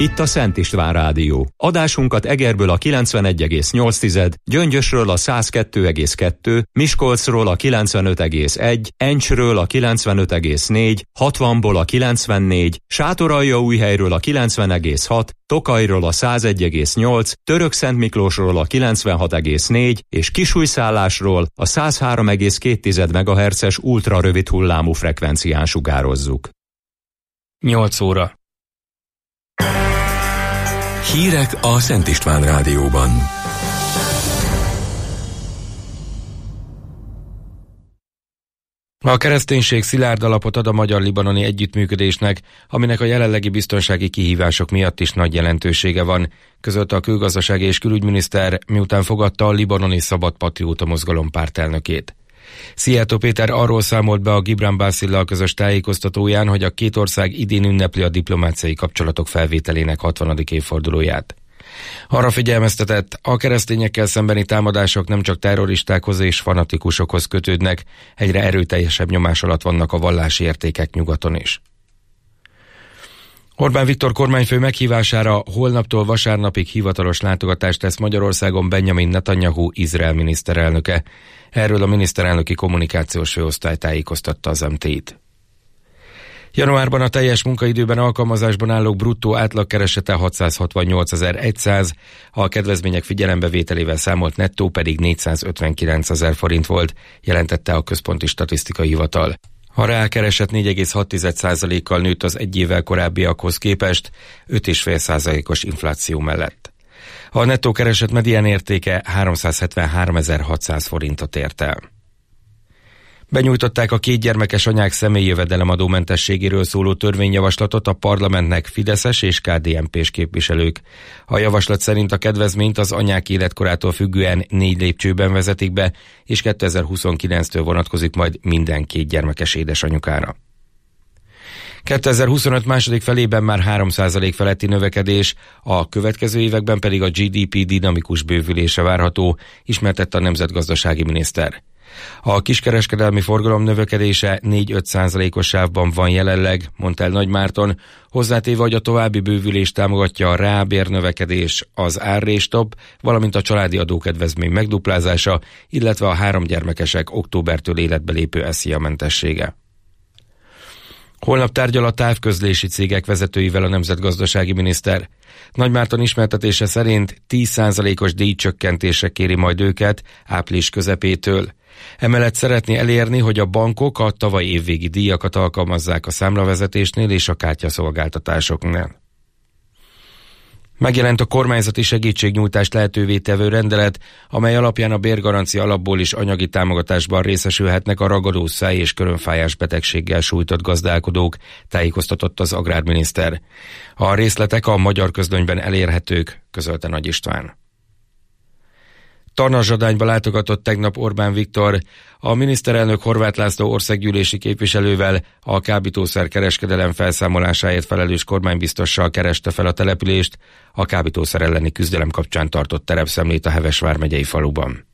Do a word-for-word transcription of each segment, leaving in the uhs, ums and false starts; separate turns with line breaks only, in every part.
Itt a Szent István Rádió. Adásunkat Egerből a kilencvenegy egész nyolc, Gyöngyösről a száz kettő egész kettő, Miskolcról a kilencvenöt egész egy, Encsről a kilencvenöt egész négy, hatvanból a kilencvennégy, Sátoraljaújhelyről a kilencven egész hat, Tokajról a száz egy egész nyolc, Törökszentmiklósról a kilencvenhat egész négy és Kisújszállásról a száz három egész két megahertzes ultrarövid hullámú frekvencián sugározzuk.
nyolc óra.
Hírek a Szent István Rádióban.
A kereszténység szilárd alapot ad a magyar-libanoni együttműködésnek, aminek a jelenlegi biztonsági kihívások miatt is nagy jelentősége van, közölte a külgazdasági és külügyminiszter, miután fogadta a libanoni Szabad Patrióta Mozgalom pártelnökét. Szijjártó Péter arról számolt be a Gibran Baszillal közös tájékoztatóján, hogy a két ország idén ünnepli a diplomáciai kapcsolatok felvételének hatvanadik évfordulóját. Arra figyelmeztetett, a keresztényekkel szembeni támadások nem csak terroristákhoz és fanatikusokhoz kötődnek, egyre erőteljesebb nyomás alatt vannak a vallási értékek nyugaton is. Orbán Viktor kormányfő meghívására holnaptól vasárnapig hivatalos látogatást tesz Magyarországon Benjamin Netanyahu Izrael miniszterelnöke. Erről a miniszterelnöki kommunikációs főosztály tájékoztatta az em té i-t. Januárban a teljes munkaidőben alkalmazásban állók bruttó átlagkeresete hatszázhatvannyolcezer-száz, a kedvezmények figyelembevételével számolt nettó pedig négyszázötvenkilencezer forint volt, jelentette a Központi Statisztikai Hivatal. A reálkereset négy egész hat százalékkal nőtt az egy évvel korábbiakhoz képest, öt egész öt százalékos infláció mellett. A nettó kereset medián értéke háromszázhetvenháromezer-hatszáz forintot ért el. Benyújtották a kétgyermekes anyák személyi jövedelemadómentességéről szóló törvényjavaslatot a parlamentnek fideszes és ká dé en pés képviselők. A javaslat szerint a kedvezményt az anyák életkorától függően négy lépcsőben vezetik be, és kétezer-huszonkilenctől vonatkozik majd minden kétgyermekes édesanyukára. kétezer-huszonöt második felében már három százalék feletti növekedés, a következő években pedig a gé dé pé dinamikus bővülése várható, ismertette a nemzetgazdasági miniszter. A kiskereskedelmi forgalom növekedése négy-öt százalékos sávban van jelenleg, mondta el Nagy Márton, hozzátéve, hogy a további bővülés támogatja a reálbérnövekedés, az árréstop, valamint a családi adókedvezmény megduplázása, illetve a háromgyermekesek októbertől életbe lépő es zé á-mentessége. Holnap tárgyal a távközlési cégek vezetőivel a nemzetgazdasági miniszter. Nagy Márton ismertetése szerint tíz százalékos díjcsökkentésre kéri majd őket április közepétől. Emellett szeretné elérni, hogy a bankok a tavaly évvégi díjakat alkalmazzák a számlavezetésnél és a kártyaszolgáltatásoknál. Megjelent a kormányzati segítségnyújtást lehetővé tevő rendelet, amely alapján a bérgarancia alapból is anyagi támogatásban részesülhetnek a ragadó száj- és körönfájás betegséggel sújtott gazdálkodók, tájékoztatott az agrárminiszter. A részletek a Magyar Közlönyben elérhetők, közölte Nagy István. Tarnaszsodányba látogatott tegnap Orbán Viktor, a miniszterelnök Horváth László országgyűlési képviselővel, a kábítószer kereskedelem felszámolásáért felelős kormánybiztossal kereste fel a települést, a kábítószer elleni küzdelem kapcsán tartott terepszemlét a Heves vármegyei faluban.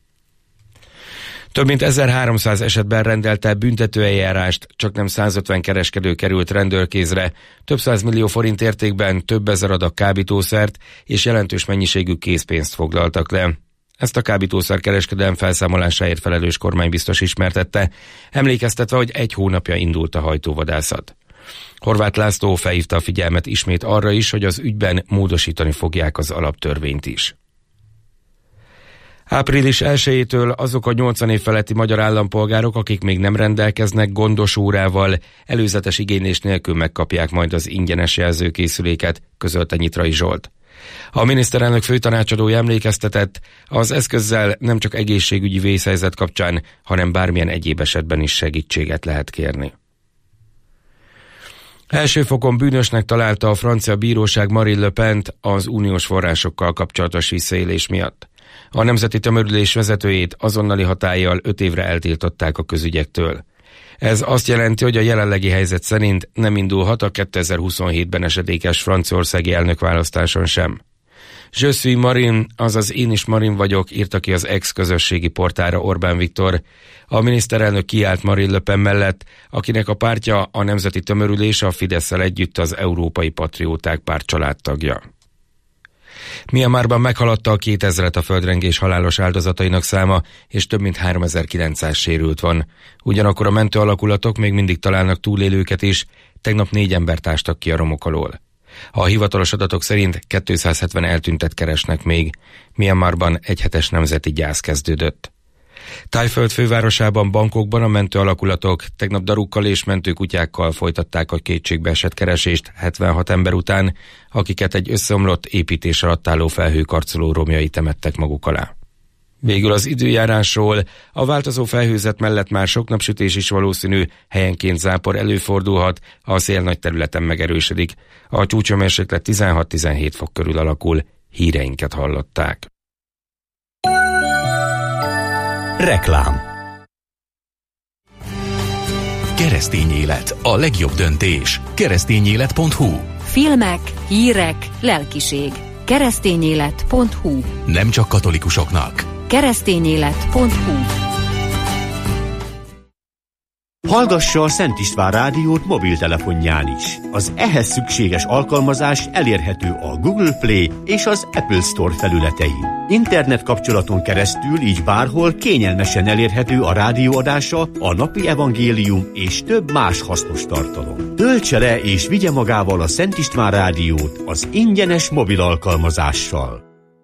Több mint ezerháromszáz esetben rendelt el büntetőeljárást, csaknem százötven kereskedő került rendőrkézre, több száz millió forint értékben több ezer adag kábítószert és jelentős mennyiségű készpénzt foglaltak le. Ezt a kábítószer kereskedelem felszámolásáért felelős kormánybiztos ismertette, emlékeztetve, hogy egy hónapja indult a hajtóvadászat. Horváth László felhívta a figyelmet ismét arra is, hogy az ügyben módosítani fogják az alaptörvényt is. április elsejétől azok a nyolcvan év feletti magyar állampolgárok, akik még nem rendelkeznek gondos órával, előzetes igénylés nélkül megkapják majd az ingyenes jelzőkészüléket, közölte Nyitrai Zsolt. A miniszterelnök főtanácsadója emlékeztetett, az eszközzel nem csak egészségügyi vészhelyzet kapcsán, hanem bármilyen egyéb esetben is segítséget lehet kérni. Első fokon bűnösnek találta a francia bíróság Marine Le Pen-t az uniós forrásokkal kapcsolatos visszaélés miatt. A nemzeti tömörülés vezetőjét azonnali hatállyal öt évre eltiltották a közügyektől. Ez azt jelenti, hogy a jelenlegi helyzet szerint nem indulhat a kétezer-huszonhétben esedékes franciaországi elnökválasztáson sem. Je suis Marin, azaz én is Marin vagyok, írta ki az ex-közösségi portára Orbán Viktor. A miniszterelnök kiállt Marine Le Pen mellett, akinek a pártja a Nemzeti Tömörülés, a Fidesszel együtt az Európai Patrióták párt családtagja. Myanmarban meghaladta a kétezret a földrengés halálos áldozatainak száma, és több mint háromezer-kilencszáz sérült van. Ugyanakkor a mentő alakulatok még mindig találnak túlélőket is, tegnap négy embert ástak ki a romok alól. A hivatalos adatok szerint kétszázhetven eltüntet keresnek még. Myanmarban egyhetes nemzeti gyász kezdődött. Tájföld fővárosában, Bangkokban a mentő alakulatok tegnap darukkal és mentőkutyákkal folytatták a kétségbeesett keresést hetvenhat ember után, akiket egy összeomlott építés alatt álló felhőkarcoló romjai temettek maguk alá. Végül az időjárásról: a változó felhőzet mellett már sok napsütés is valószínű, helyenként zápor előfordulhat, a szél nagy területen megerősödik. A csúcshőmérséklet tizenhat-tizenhét fok körül alakul. Híreinket hallották.
Reklám. Keresztény élet, a legjobb döntés. keresztényélet pont hu.
Filmek, hírek, lelkiség. keresztényélet pont hu.
Nem csak katolikusoknak.
keresztényélet pont hu.
Hallgassa a Szent István rádiót mobiltelefonján is. Az ehhez szükséges alkalmazás elérhető a Google Play és az Apple Store felületein. Internet kapcsolaton keresztül így bárhol kényelmesen elérhető a rádióadása, a napi evangélium és több más hasznos tartalom. Töltse le és vigye magával a Szent István rádiót az ingyenes mobil alkalmazással.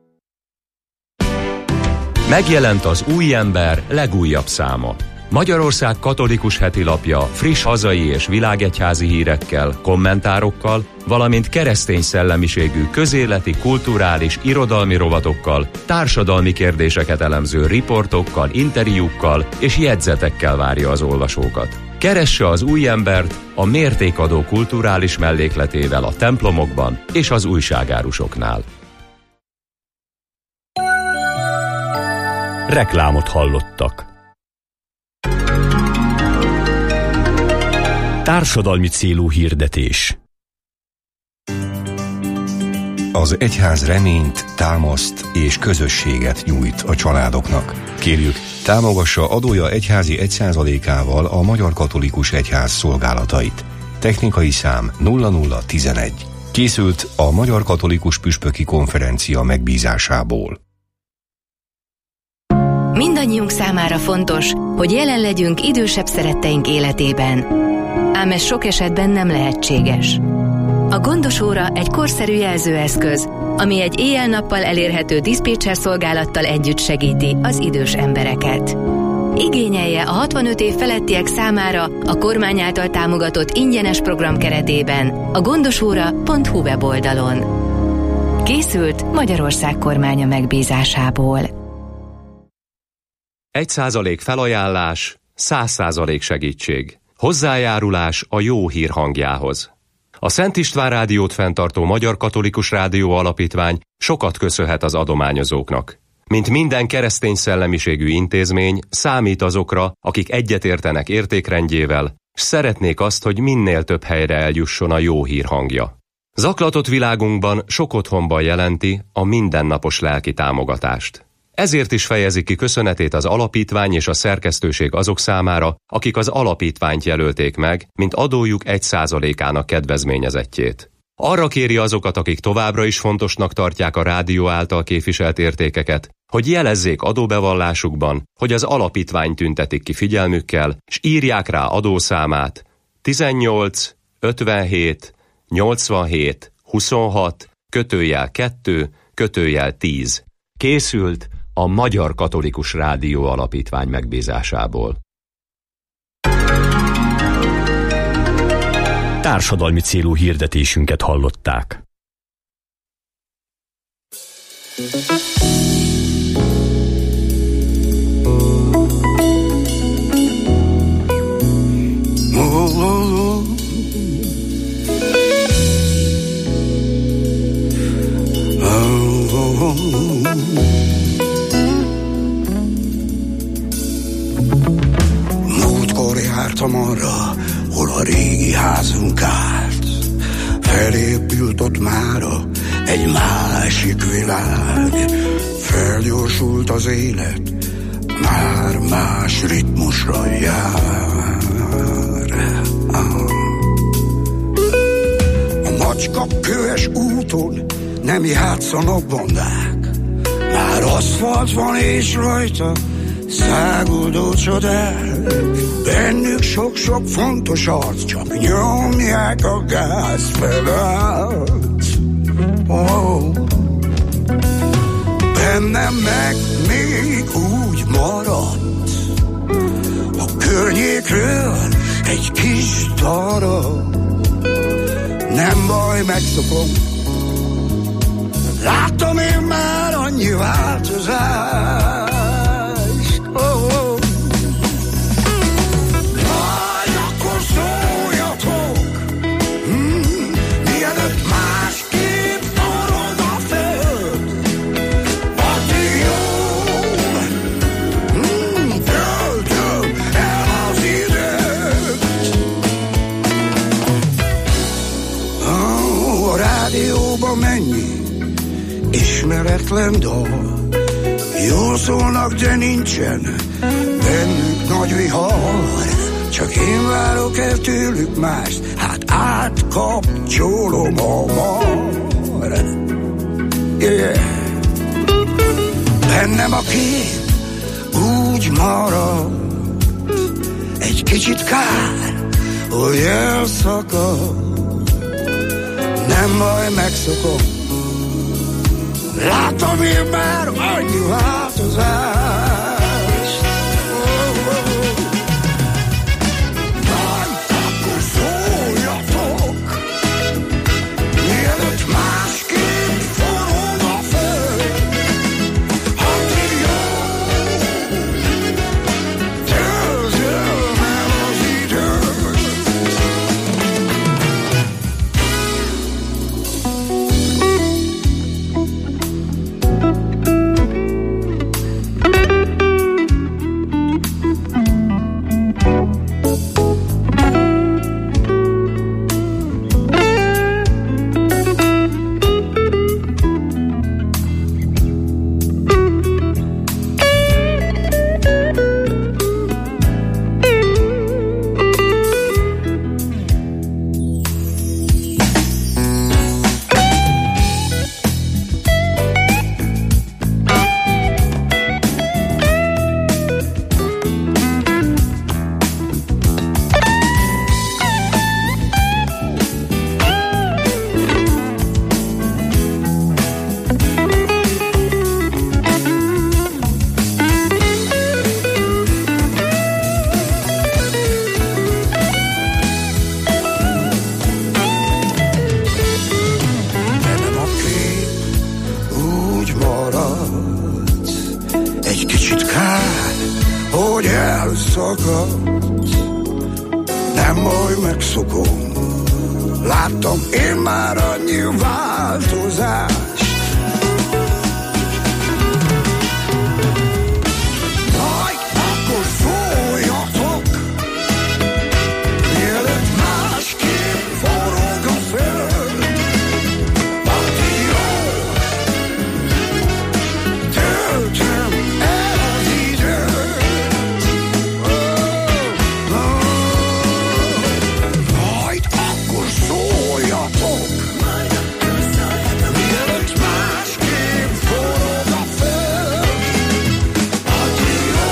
Megjelent az Új Ember legújabb száma. Magyarország katolikus hetilapja friss hazai és világegyházi hírekkel, kommentárokkal, valamint keresztény szellemiségű közéleti, kulturális, irodalmi rovatokkal, társadalmi kérdéseket elemző riportokkal, interjúkkal és jegyzetekkel várja az olvasókat. Keresse az Új Embert a mértékadó kulturális mellékletével a templomokban és az újságárusoknál.
Reklámot hallottak. Társadalmi célú hirdetés.
Az egyház reményt, támaszt és közösséget nyújt a családoknak. Kérjük, támogassa adója egyházi egy százalékával a Magyar Katolikus Egyház szolgálatait. Technikai szám nulla nulla tizenegy. Készült a Magyar Katolikus Püspöki Konferencia megbízásából.
Mindannyiunk számára fontos, hogy jelen legyünk idősebb szeretteink életében. Ám ez sok esetben nem lehetséges. A Gondos Óra egy korszerű jelzőeszköz, ami egy éjjel-nappal elérhető diszpécser szolgálattal együtt segíti az idős embereket. Igényelje a hatvanöt év felettiek számára a kormány által támogatott ingyenes program keretében a gondosóra pont hu weboldalon. Készült Magyarország kormánya megbízásából.
Egy százalék felajánlás, száz százalék segítség. Hozzájárulás a jó hír hangjához. A Szent István rádiót fenntartó Magyar Katolikus Rádió Alapítvány sokat köszönhet az adományozóknak. Mint minden keresztény szellemiségű intézmény, számít azokra, akik egyetértenek értékrendjével, s szeretnék azt, hogy minél több helyre eljusson a jó hír hangja. Zaklatott világunkban sok otthonban jelenti a mindennapos lelki támogatást. Ezért is fejezi ki köszönetét az alapítvány és a szerkesztőség azok számára, akik az alapítványt jelölték meg, mint adójuk egy százalékának kedvezményezettjét. Arra kéri azokat, akik továbbra is fontosnak tartják a rádió által képviselt értékeket, hogy jelezzék adóbevallásukban, hogy az alapítvány tüntetik ki figyelmükkel, s írják rá adószámát tizennyolc ötvenhét nyolcvanhét huszonhat kötőjel kettő kötőjel tíz. Készült a Magyar Katolikus Rádió Alapítvány megbízásából.
Társadalmi célú hirdetésünket hallották.
Múltkor jártam arra, hol a régi házunk állt. Felépült ott mára egy másik világ. Felgyorsult az élet, már más ritmusra jár. A macska köves úton nem játszanak bandák, már aszfalt van és rajta száguldó csodák. Bennük sok-sok fontos arc, csak nyomják a gázpedált. Oh. Bennem meg még úgy maradt a környékről egy kis darab. Nem baj, megszokom, láttam én már annyi változást. Oh, oh. Majd akkor szóljatok, hmm, mielőtt másképp forog a föld. Addig jó, hmm, töltöm el az időt. Oh, a rádióban mennyi ismeretlen dal, jól szólnak, de nincsen bennük nagy vihar. Csak én várok el tőlük mást, hát átkapcsolom a mar. Yeah. Bennem a kép úgy marad, egy kicsit kár, hogy elszakad. Nem baj, megszokom, látom én már annyi változást. Oh, oh. Majd akkor szóljatok, mielőtt másképp forog a föld. Addig jó, töltöm el az időt. Nem baj, megszokom, láttam én már annyi változást. Majd akkor szóljatok, mielőtt másképp forog a föld. Addig jó, töltöm el az időt. Majd akkor szóljatok, mielőtt másképp forog a föld. Addig jó,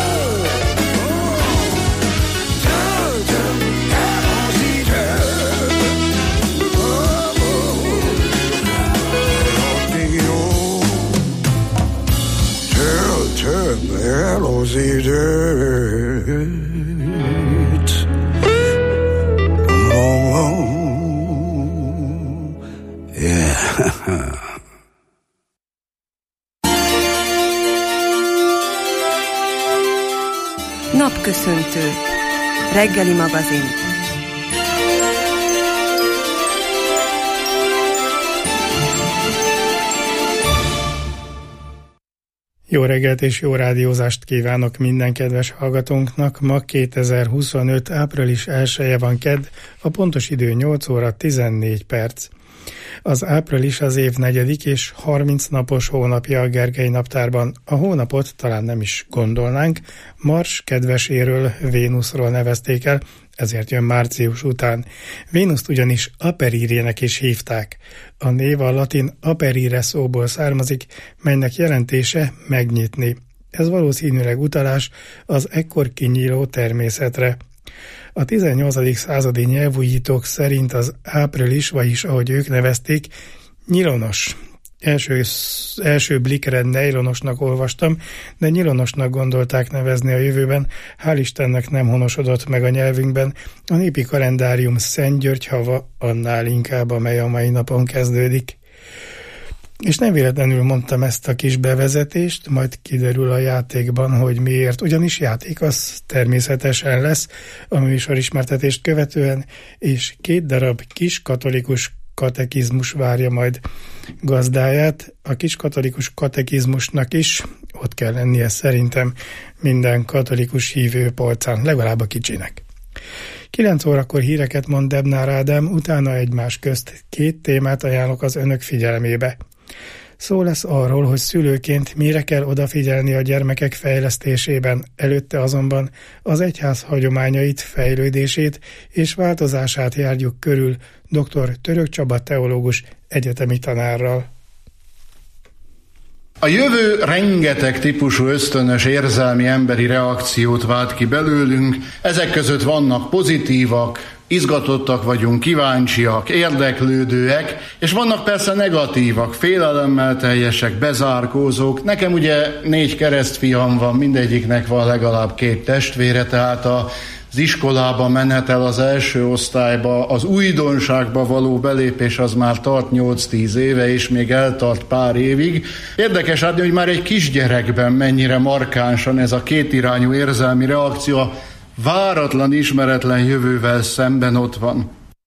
töltöm el az időt. Addig jó, töltöm el az időt.
Napköszöntő. Reggeli magazin.
Jó reggelt és jó rádiózást kívánok minden kedves hallgatónknak. Ma kétezer-huszonöt. április elseje van, kedd, a pontos idő nyolc óra tizennégy perc. Az április az év negyedik és harminc napos hónapja a Gergely naptárban. A hónapot talán nem is gondolnánk, Mars kedveséről, Vénuszról nevezték el, ezért jön március után. Vénuszt ugyanis aperírének is hívták. A név a latin aperire szóból származik, melynek jelentése megnyitni. Ez valószínűleg utalás az ekkor kinyíló természetre. A tizennyolcadik századi nyelvújítók szerint az április, vagyis ahogy ők nevezték, nyilonos. Első, első blikre nejlonosnak olvastam, de nyilonosnak gondolták nevezni a jövőben. Hál' Istennek nem honosodott meg a nyelvünkben. A népi kalendárium Szent György hava annál inkább, amely a mai napon kezdődik. És nem véletlenül mondtam ezt a kis bevezetést, majd kiderül a játékban, hogy miért. Ugyanis játék az természetesen lesz a műsorismertetést követően, és két darab kis katolikus katekizmus várja majd gazdáját. A kis katolikus katekizmusnak is ott kell lennie szerintem minden katolikus hívő polcán, legalább a kicsinek. kilenc órakor híreket mond Debnár Ádám, utána egymás közt két témát ajánlok az önök figyelmébe. Szó lesz arról, hogy szülőként mire kell odafigyelni a gyermekek fejlesztésében, előtte azonban az egyház hagyományait, fejlődését és változását járjuk körül dr. Török Csaba teológus egyetemi tanárral.
A jövő rengeteg típusú ösztönös érzelmi emberi reakciót vált ki belőlünk, ezek között vannak pozitívak, izgatottak vagyunk, kíváncsiak, érdeklődőek, és vannak persze negatívak, félelemmel teljesek, bezárkózók. Nekem ugye négy keresztfiam van, mindegyiknek van legalább két testvére, tehát a az iskolába menetel az első osztályba, az újdonságba való belépés az már tart nyolc-tíz éve, és még eltart pár évig. Érdekes látni, hogy már egy kisgyerekben mennyire markánsan ez a kétirányú érzelmi reakció a váratlan, ismeretlen jövővel szemben ott van.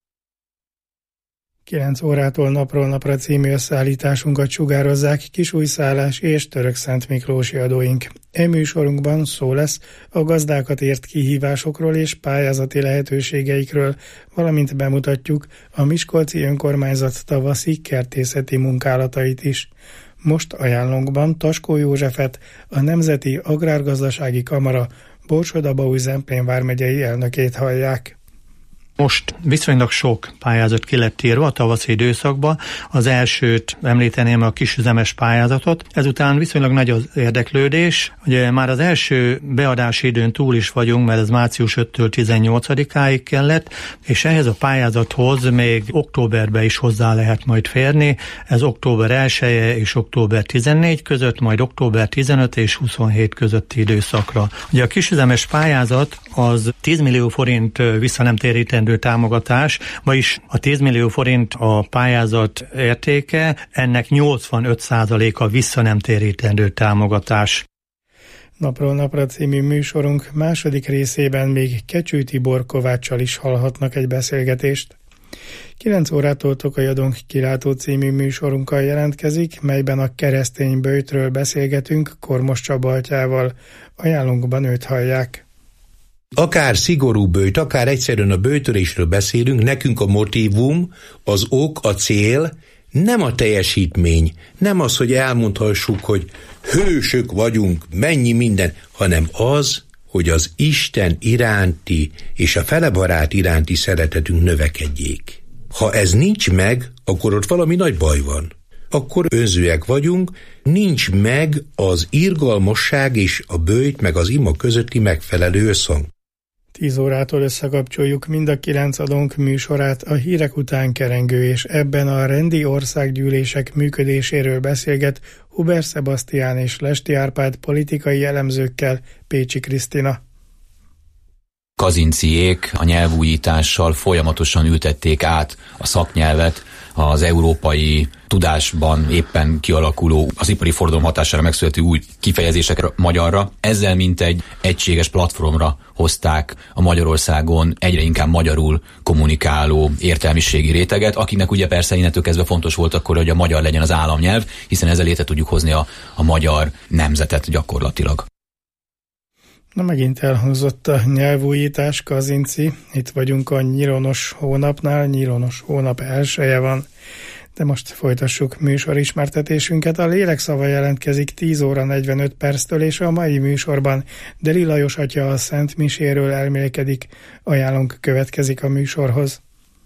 kilenc órától Napról Napra című összeállításunkat sugározzák Kisújszállás és Törökszent Miklósi adóink. E műsorunkban szó lesz a gazdákat ért kihívásokról és pályázati lehetőségeikről, valamint bemutatjuk a Miskolci Önkormányzat tavaszi kertészeti munkálatait is. Most ajánlónkban Taskó Józsefet, a Nemzeti Agrárgazdasági Kamara Borsod-Abaúj-Zemplén vármegyei elnökét hallják.
Most viszonylag sok pályázat ki lett írva a tavaszi időszakban. Az elsőt említeném, a kisüzemes pályázatot. Ezután viszonylag nagy az érdeklődés. Ugye már az első beadási időn túl is vagyunk, mert ez március ötödikétől tizennyolcadikáig kellett, és ehhez a pályázathoz még októberben is hozzá lehet majd férni. Ez október elseje és október tizennégy között, majd október tizenöt és huszonhét közötti időszakra. Ugye a kisüzemes pályázat az tíz millió forint visszanemtérítendő támogatás, vagyis a tíz millió forint a pályázat értéke, ennek nyolcvanöt százaléka visszanemtérítendő támogatás.
Napról Napra című műsorunk második részében még Kecső Tibor Kováccsal is hallhatnak egy beszélgetést. kilenc órától Tokajadónk kilátó című műsorunkkal jelentkezik, melyben a keresztény böjtről beszélgetünk Kormos Csaba atyával. Ajánlónkban őt hallják.
Akár szigorú böjt, akár egyszerűen a böjtölésről beszélünk, nekünk a motívum, az ok, a cél, nem a teljesítmény, nem az, hogy elmondhassuk, hogy hősök vagyunk, mennyi minden, hanem az, hogy az Isten iránti és a felebarát iránti szeretetünk növekedjék. Ha ez nincs meg, akkor ott valami nagy baj van. Akkor önzőek vagyunk, nincs meg az irgalmasság és a böjt meg az ima közötti megfelelő összhang.
tíz órától összekapcsoljuk mind a kilenc adónk műsorát a hírek után kerengő, és ebben a rendi országgyűlések működéséről beszélget Huber Sebastián és Lesti Árpád politikai elemzőkkel Pécsi Krisztina.
Kazinciék a nyelvújítással folyamatosan ültették át a szaknyelvet az európai tudásban éppen kialakuló, az ipari forradalom hatására megszülető új kifejezésekre magyarra. Ezzel mint egy egységes platformra hozták a Magyarországon egyre inkább magyarul kommunikáló értelmiségi réteget, akiknek ugye persze innentől kezdve fontos volt akkor, hogy a magyar legyen az államnyelv, hiszen ezzel létre tudjuk hozni a, a magyar nemzetet gyakorlatilag.
Na megint elhangzott a nyelvújítás, Kazinci. Itt vagyunk a nyilonos hónapnál, nyilonos hónap elseje van. De most folytassuk műsorismertetésünket. A lélekszava jelentkezik tíz óra negyvenöt perctől, és a mai műsorban Deli Lajos atya a Szent Miséről elmélkedik. Ajánlónk következik a műsorhoz.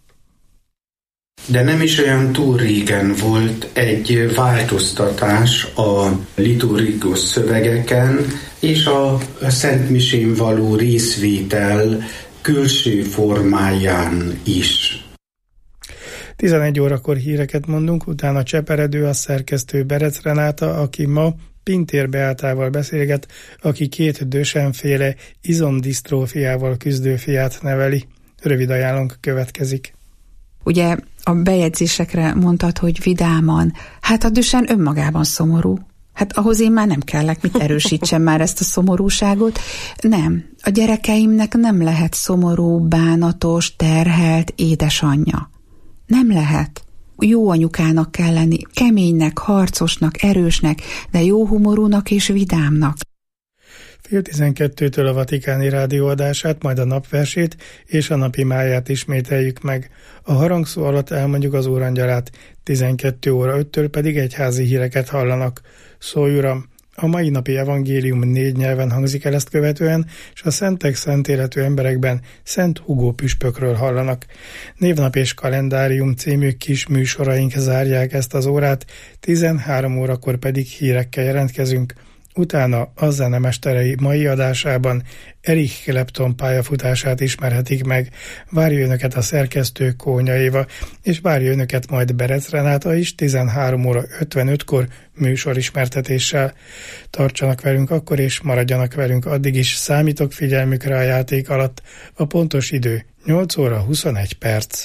De nem is olyan túl régen volt egy változtatás a liturgikus szövegeken és a Szent Misén való részvétel külső formáján is.
tizenegy órakor híreket mondunk, utána cseperedő a szerkesztő Berec Renáta, aki ma Pintér Beátával beszélget, aki két Duchenne-féle izomdisztrófiával küzdő fiát neveli. Rövid ajánlónk következik.
Ugye a bejegyzésekre mondtad, hogy vidáman. Hát a Duchenne önmagában szomorú. Hát ahhoz én már nem kellek, mit erősítsem már ezt a szomorúságot. Nem, a gyerekeimnek nem lehet szomorú, bánatos, terhelt édesanyja. Nem lehet. Jó anyukának kell lenni, keménynek, harcosnak, erősnek, de jó humorúnak és vidámnak.
Fél tizenkettőtől a Vatikáni Rádió adását, majd a napversét és a napi máját ismételjük meg. A harangszó alatt elmondjuk az Úrangyalát, tizenkét óra öttől pedig egyházi híreket hallanak. Szólj Uram! A mai napi evangélium négy nyelven hangzik el, ezt követően, és a szentek szent életű emberekben Szent Hugó püspökről hallanak. Névnap és kalendárium című kis műsoraink zárják ezt az órát, tizenhárom órakor pedig hírekkel jelentkezünk. Utána a zenemesterei mai adásában Erich Clapton pályafutását ismerhetik meg. Várja önöket a szerkesztő Kónya Éva, és várja önöket majd Berec Renáta is tizenhárom óra ötvenötkor műsorismertetéssel. Tartsanak velünk akkor, és maradjanak velünk addig is, számítok figyelmükre a játék alatt. A pontos idő nyolc óra huszonegy perc.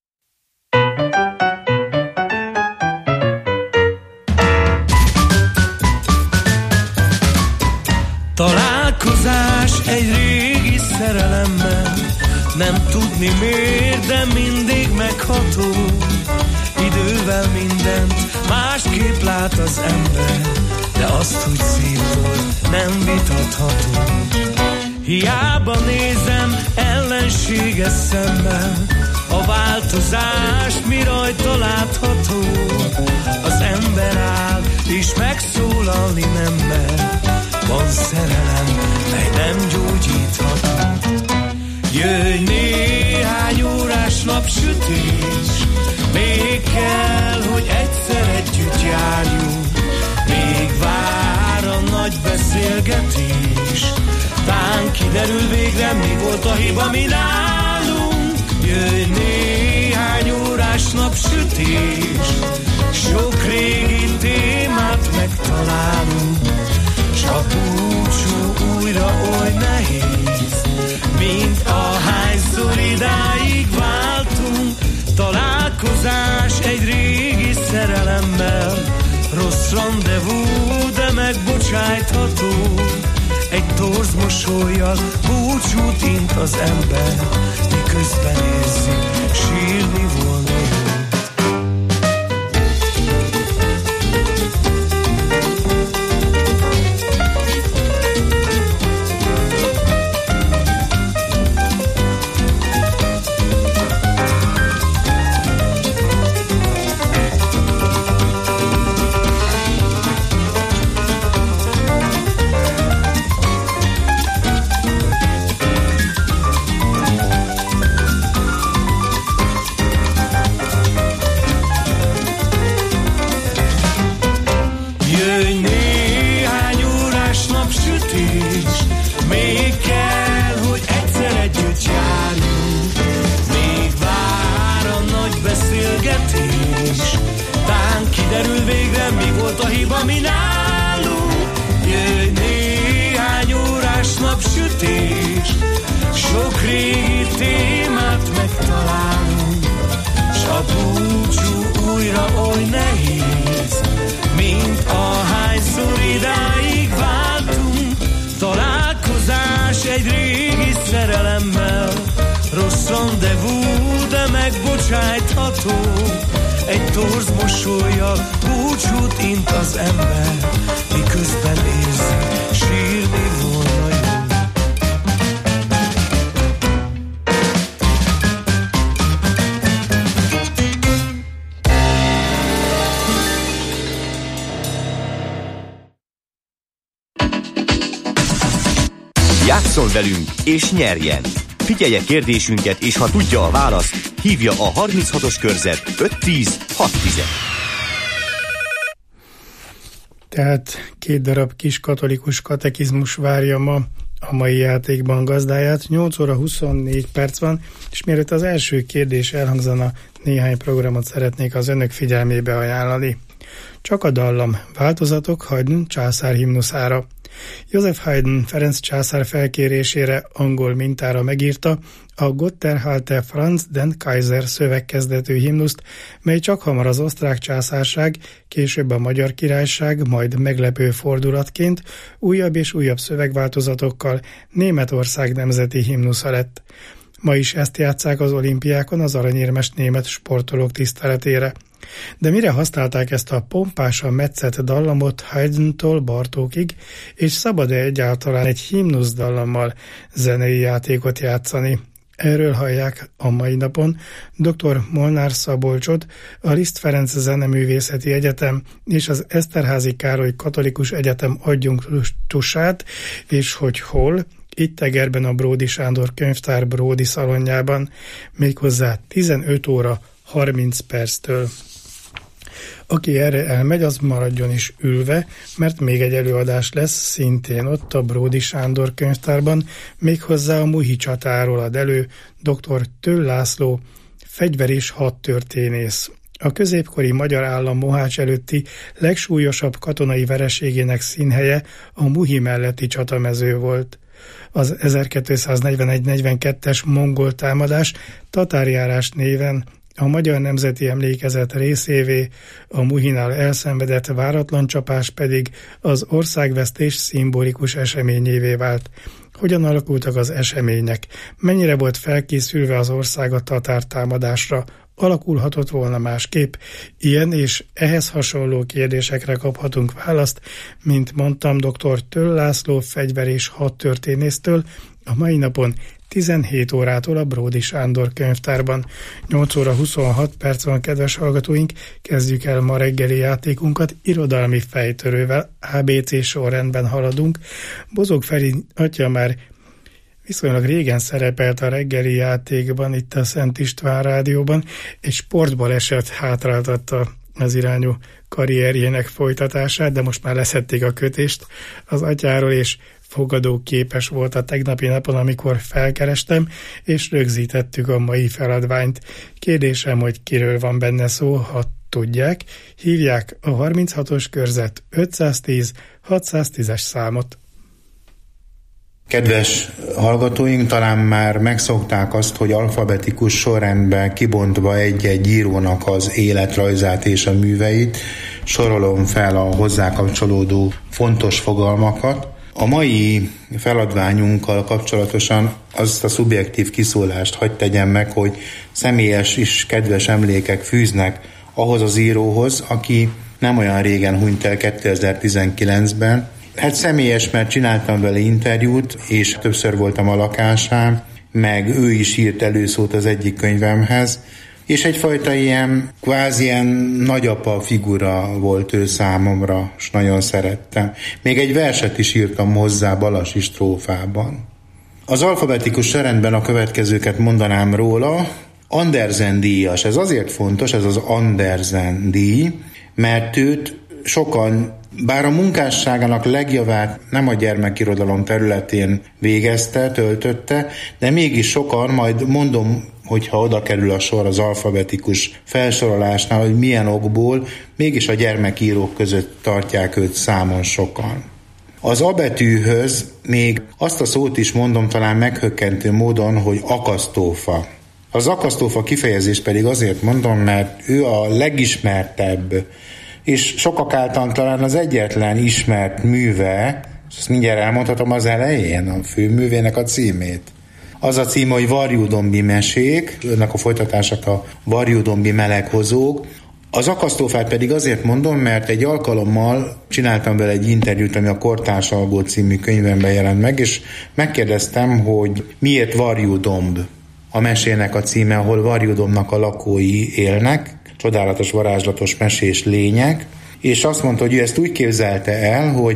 Találkozás egy régi szerelemmel, nem tudni miért, de mindig megható. Idővel mindent másképp lát az ember, de azt, hogy szép volt, nem vitatható. Hiába nézem ellenséges szemmel, a változás mi rajta látható. Az ember áll és megszólalni nem mer, van szerelem, mely nem gyógyítható. Jöjj néhány órás napsütés, még kell, hogy egyszer együtt járjunk. Még vár a nagy beszélgetés, tán kiderül végre, mi volt a hiba, mi nálunk. Jöjj néhány órás napsütés, sok régi témát megtalálunk. S a búcsú újra oly nehéz, mint ahányszor idáig váltunk. Találkozás egy régi szerelemmel, rossz randevú, de megbocsájtható. Egy torz mosollyal búcsút int az ember, miközben érzi, sírni volna jó. Egy torz mosollyal búcsút int az ember, miközben érzi, sírni volna jó.
Játsszon velünk és nyerjen! Figyelje kérdésünket, és ha tudja a választ, hívja a harminchatos körzet öt tíz hat tíz.
Tehát két darab kis katolikus katekizmus várja ma a mai játékban gazdáját. nyolc óra huszonnégy perc van, és mielőtt az első kérdés elhangzana, néhány programot szeretnék az önök figyelmébe ajánlani. Csak a dallam, változatok Haydn császár himnuszára. József Haydn Ferenc császár felkérésére angol mintára megírta a Gotterhalte Franz den Kaiser szövegkezdetű himnuszt, mely csak hamar az osztrák császárság, később a Magyar Királyság, majd meglepő fordulatként újabb és újabb szövegváltozatokkal Németország nemzeti himnusza lett. Ma is ezt játsszák az olimpiákon az aranyérmes német sportolók tiszteletére. De mire használták ezt a pompásan metszett dallamot Haydntól Bartókig, és szabad-e egyáltalán egy himnusz dallammal zenei játékot játszani? Erről hallják a mai napon dr. Molnár Szabolcsot, a Liszt Ferenc Zeneművészeti Egyetem és az Eszterházy Károly Katolikus Egyetem adjunktusát, és hogy hol, itt Egerben a Bródy Sándor Könyvtár Bródy szalonjában, méghozzá tizenöt óra harminc perctől. Aki erre elmegy, az maradjon is ülve, mert még egy előadás lesz szintén ott a Bródy Sándor Könyvtárban, méghozzá a Muhi csatáról ad elő dr. Töll László, fegyver- és hadtörténész. A középkori magyar állam Mohács előtti legsúlyosabb katonai vereségének színhelye a Muhi melletti csatamező volt. Az ezerkétszáznegyvenegy negyvenkettes mongol támadás tatárjárás néven a Magyar Nemzeti Emlékezet részévé, a Muhinál elszenvedett váratlan csapás pedig az országvesztés szimbolikus eseményévé vált. Hogyan alakultak az események? Mennyire volt felkészülve az ország a tatár támadásra? Alakulhatott volna másképp? Ilyen és ehhez hasonló kérdésekre kaphatunk választ, mint mondtam, dr. Töll László fegyver- és hadtörténésztől a mai napon tizenhét órától a Bródy Sándor Könyvtárban. nyolc óra huszonhat perc van, kedves hallgatóink, kezdjük el ma reggeli játékunkat irodalmi fejtörővel, á bé cé sorrendben haladunk. Bozog Feri atya már viszonylag régen szerepelt a reggeli játékban, itt a Szent István rádióban, egy sportbaleset hátráltatta az irányú karrierjének folytatását, de most már leszették a kötést az atyáról, és fogadó képes volt a tegnapi napon, amikor felkerestem, és rögzítettük a mai feladványt. Kérdésem, hogy kiről van benne szó, ha tudják, hívják a harminchatos körzet ötszáztíz hatszáztízes számot.
Kedves hallgatóink, talán már megszokták azt, hogy alfabetikus sorrendben kibontva egy-egy írónak az életrajzát és a műveit, sorolom fel a hozzá kapcsolódó fontos fogalmakat. A mai feladványunkkal kapcsolatosan azt a szubjektív kiszólást hadd tegyem meg, hogy személyes és kedves emlékek fűznek ahhoz az íróhoz, aki nem olyan régen hunyt el kétezer-tizenkilencben. Hát személyes, mert csináltam vele interjút, és többször voltam a lakásán, meg ő is írt előszót az egyik könyvemhez, és egyfajta ilyen, kvázi ilyen nagyapa figura volt ő számomra, és nagyon szerettem. Még egy verset is írtam hozzá balasi strófában. Az alfabetikus sorrendben a következőket mondanám róla. Andersen díjas, ez azért fontos, ez az Andersen díj, mert őt sokan, bár a munkásságának legjavát nem a gyermekirodalom területén végezte, töltötte, de mégis sokan, majd mondom, hogyha oda kerül a sor az alfabetikus felsorolásnál, hogy milyen okból, mégis a gyermekírók között tartják őt számon sokan. Az A betűhöz még azt a szót is mondom talán meghökkentő módon, hogy akasztófa. Az akasztófa kifejezés pedig azért mondom, mert ő a legismertebb, és sokak által talán az egyetlen ismert műve, és ezt mindjárt elmondhatom az elején, a főművének a címét. Az a címe, hogy Varjúdombi mesék, önnek a folytatását a Varjúdombi meleghozók. Az akasztófát pedig azért mondom, mert egy alkalommal csináltam vele egy interjút, ami a Kortársalgó című könyvemben jelent meg, és megkérdeztem, hogy miért Varjúdomb a mesének a címe, ahol Varjúdombnak a lakói élnek, csodálatos, varázslatos mesés lények, és azt mondta, hogy ő ezt úgy képzelte el, hogy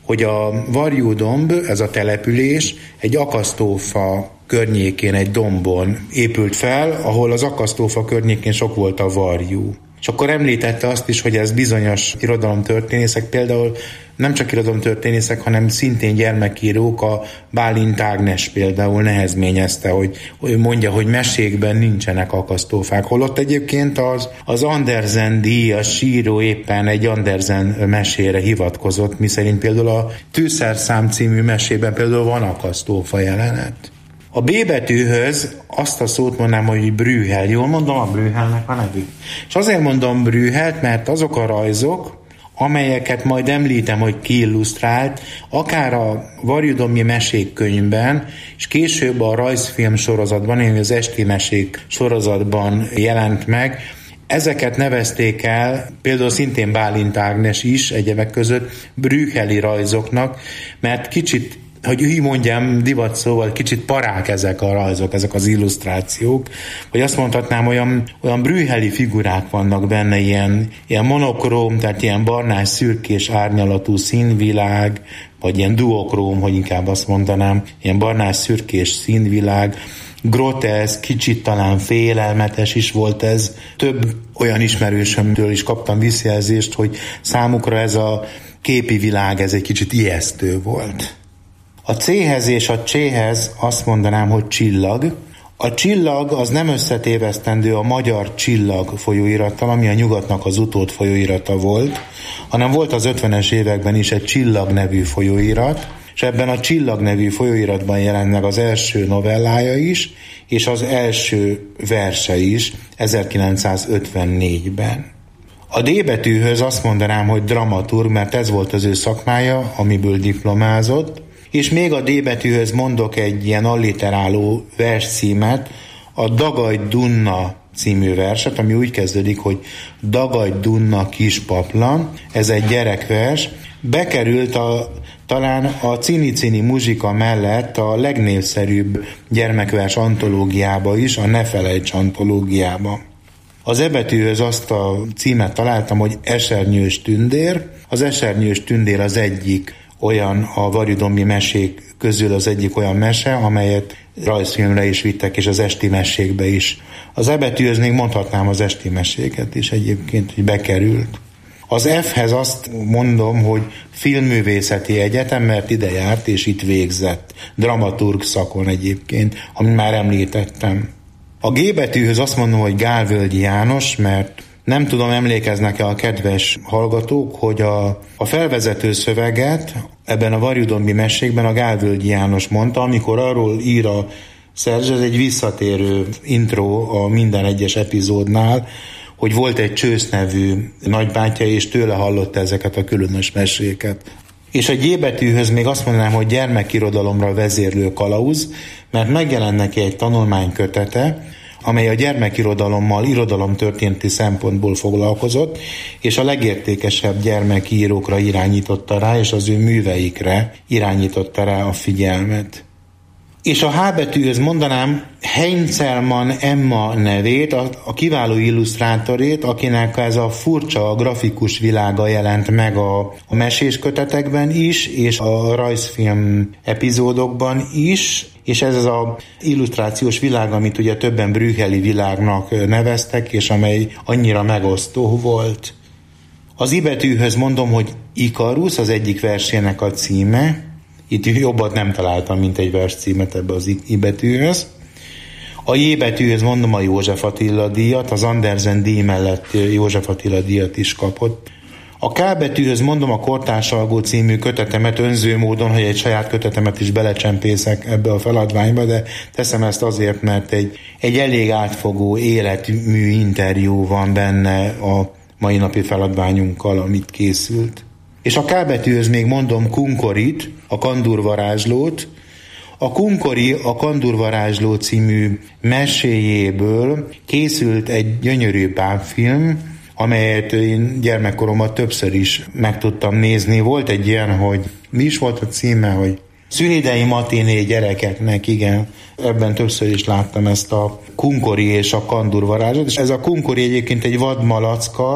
hogy a Varjú-domb, ez a település egy akasztófa környékén, egy dombon épült fel, ahol az akasztófa környékén sok volt a varjú. És akkor említette azt is, hogy ez bizonyos irodalomtörténészek, például nem csak irodalomtörténészek, hanem szintén gyermekírók, a Bálint Ágnes például nehezményezte, hogy, hogy mondja, hogy mesékben nincsenek akasztófák. Holott egyébként az, az Andersen díjas író éppen egy Andersen mesére hivatkozott, miszerint például a Tűzszerszám című mesében például van akasztófa jelenet. A B betűhöz azt a szót mondanám, hogy Brühel. Jól mondom, a Brühelnek a nevű. És azért mondom Brühelt, mert azok a rajzok, amelyeket majd említem, hogy ki illusztrált, akár a Varjú-dombi mesék könyvben, és később a rajzfilm sorozatban, ami az Esti mesék sorozatban jelent meg, ezeket nevezték el, például szintén Bálint Ágnes is egyebek között brüheli rajzoknak, mert kicsit, hogy így mondjam divat szóval, kicsit parák ezek a rajzok, ezek az illusztrációk, vagy azt mondhatnám, olyan, olyan brüheli figurák vannak benne, ilyen, ilyen monokróm, tehát ilyen barnás, szürkés, árnyalatú színvilág, vagy ilyen duokróm, hogy inkább azt mondanám, ilyen barnás, szürkés színvilág, groteszk, kicsit talán félelmetes is volt ez. Több olyan ismerősömtől is kaptam visszajelzést, hogy számukra ez a képi világ, ez egy kicsit ijesztő volt. A C-hez és a C-hez azt mondanám, hogy csillag. A csillag az nem összetévesztendő a magyar csillag folyóirattal, ami a nyugatnak az utód folyóirata volt, hanem volt az ötvenes években is egy Csillag nevű folyóirat, és ebben a Csillag nevű folyóiratban jelent meg az első novellája is, és az első verse is ezerkilencszázötvennégyben. A D betűhöz azt mondanám, hogy dramaturg, mert ez volt az ő szakmája, amiből diplomázott, és még a D betűhöz mondok egy ilyen alliteráló verscímet, a Dagadj Dunna című verset, ami úgy kezdődik, hogy Dagadj Dunna kis paplan, ez egy gyerekvers, bekerült a, talán a Cini Cini muzsika mellett a legnépszerűbb gyermekvers antológiába is, a Ne felejts antológiába. Az E betűhöz azt a címet találtam, hogy Esernyős tündér. Az Esernyős tündér az egyik olyan a Varjú-dombi mesék közül az egyik olyan mese, amelyet rajzfilmre is vittek, és az esti mesékbe is. Az E betűhöz még mondhatnám az esti meséket is egyébként, hogy bekerült. Az F-hez azt mondom, hogy filmművészeti egyetem, mert ide járt, és itt végzett. Dramaturg szakon egyébként, amit már említettem. A G betűhöz azt mondom, hogy Gálvölgyi János, mert nem tudom, emlékeznek-e a kedves hallgatók, hogy a, a felvezető szöveget ebben a Varjú-dombi mesékben a Gálvölgyi János mondta, amikor arról ír a szerző, ez egy visszatérő intro a minden egyes epizódnál, hogy volt egy Csősz nevű nagybátyja, és tőle hallotta ezeket a különös meséket. És a G betűhöz még azt mondanám, hogy gyermekirodalomra vezérlő kalauz, mert megjelent neki egy tanulmánykötete, amely a gyermekirodalommal irodalomtörténeti szempontból foglalkozott, és a legértékesebb gyermekírókra irányította rá, és az ő műveikre irányította rá a figyelmet. És a H betűhöz mondanám Heinzelmann Emma nevét, a, a kiváló illusztrátorét, akinek ez a furcsa a grafikus világa jelent meg a, a mesés kötetekben is, és a rajzfilm epizódokban is, és ez az a illusztrációs világ, amit ugye többen brüheli világnak neveztek, és amely annyira megosztó volt. Az I betűhöz mondom, hogy Ikarusz az egyik versének a címe. Itt jobbat nem találtam, mint egy vers címet ebbe az I betűhöz. A J betűhöz mondom a József Attila díjat, az Andersen díj mellett József Attila díjat is kapott. A K betűhöz mondom a Kortársalgó című kötetemet önző módon, hogy egy saját kötetemet is belecsempészek ebbe a feladványba, de teszem ezt azért, mert egy, egy elég átfogó életmű interjú van benne a mai napi feladványunkkal, amit készült. És a K betűhöz még mondom Kunkorit, a Kandúrvarázslót. A Kunkori, a Kandúrvarázsló című meséjéből készült egy gyönyörű bábfilm, amelyet én gyermekkoromban többször is meg tudtam nézni. Volt egy ilyen, hogy mi is volt a címe, hogy Szünidei matiné gyerekeknek, igen. Ebben többször is láttam ezt a Kunkori és a Kandúrvarázslót. És ez a Kunkori egyébként egy vadmalacka,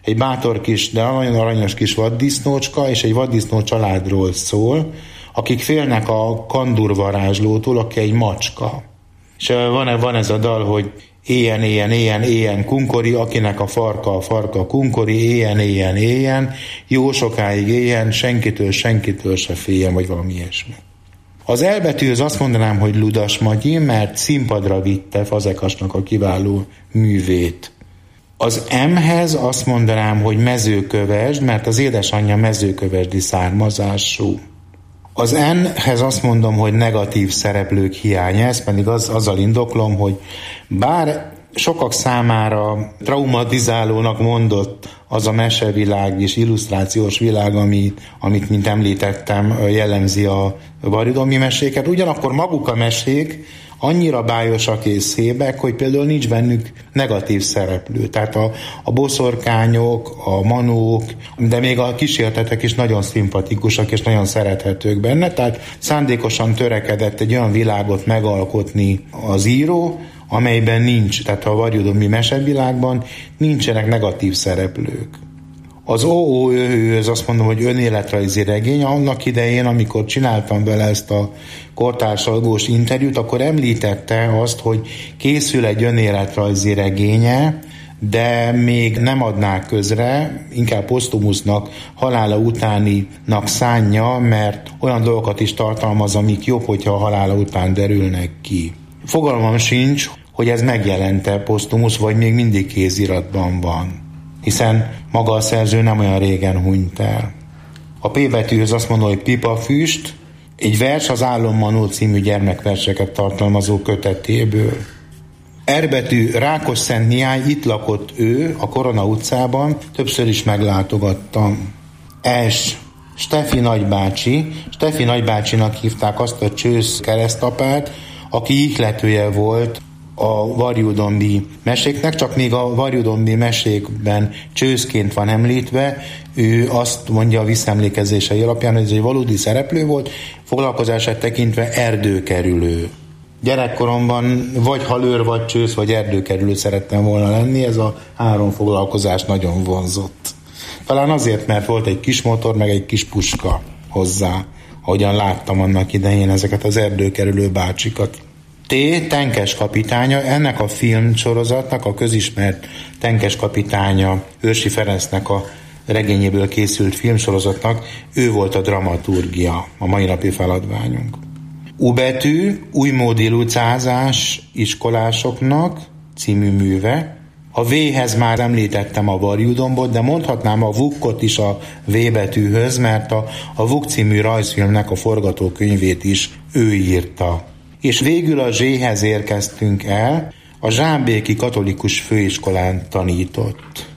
egy bátor kis, de nagyon aranyos kis vaddisznócska, és egy vaddisznó családról szól, akik félnek a kandurvarázslótól, aki egy macska. És van, van ez a dal, hogy éjen, éjen, éjen, éjen, kunkori, akinek a farka, a farka, kunkori, éjen, éjen, éjen, jó sokáig éjen, senkitől, senkitől se féljen, vagy valami ilyesmi. Az elbetűhöz azt mondanám, hogy Ludas Matyi, mert színpadra vitte Fazekasnak a kiváló művét. Az M-hez azt mondanám, hogy Mezőkövesd, mert az édesanyja mezőkövesdi származású. Az N-hez azt mondom, hogy negatív szereplők hiánya, ezt pedig az, azzal indoklom, hogy bár sokak számára traumatizálónak mondott az a mesevilág és illusztrációs világ, amit, amit mint említettem, jellemzi a varjudombi meséket, ugyanakkor maguk a mesék annyira bájosak és szépek, hogy például nincs bennük negatív szereplő. Tehát a, a boszorkányok, a manók, de még a kísértetek is nagyon szimpatikusak és nagyon szerethetők benne, tehát szándékosan törekedett egy olyan világot megalkotni az író, amelyben nincs, tehát a varjudombi mesevilágban nincsenek negatív szereplők. Az ó ó ö ö, az azt mondom, hogy önéletrajzi regény. Annak idején, amikor csináltam vele ezt a kortársalgós interjút, akkor említette azt, hogy készül egy önéletrajzi regénye, de még nem adná közre, inkább Posztumusznak halála utáninak szánja, mert olyan dolgokat is tartalmaz, amik jobb, hogyha a halála után derülnek ki. Fogalmam sincs, hogy ez megjelente Posztumusz, vagy még mindig kéziratban van, hiszen maga a szerző nem olyan régen hunyt el. A P betűhöz azt mondom, hogy Pipafüst, egy vers az Álommanó című gyermekverseket tartalmazó kötetéből. R betű Rákosszent Mihály, itt lakott ő a Korona utcában, többször is meglátogattam. S. Stefi nagybácsi. Stefi nagybácsinak hívták azt a csősz keresztapát, aki ihletője volt a varjudombi meséknek, csak még a varjudombi mesékben csőszként van említve, ő azt mondja a visszaemlékezései alapján, hogy ez egy valódi szereplő volt, foglalkozását tekintve erdőkerülő. Gyerekkoromban vagy halőr, vagy csősz, vagy erdőkerülő szerettem volna lenni, ez a három foglalkozás nagyon vonzott. Talán azért, mert volt egy kis motor, meg egy kis puska hozzá, ahogyan láttam annak idején ezeket az erdőkerülő bácsikat. T. Tenkes kapitánya, ennek a filmsorozatnak, a közismert Tenkes kapitánya, Őrsi Ferencnek a regényéből készült filmsorozatnak, ő volt a dramaturgia, a mai napi feladványunk. U betű, újmódi lucázás iskolásoknak című műve. A V-hez már említettem a varjudombot, de mondhatnám a vukkot is a V betűhöz, mert a, a Vuk című rajzfilmnek a forgatókönyvét is ő írta. És végül a Z-hez érkeztünk el, a Zsámbéki Katolikus Főiskolán tanított.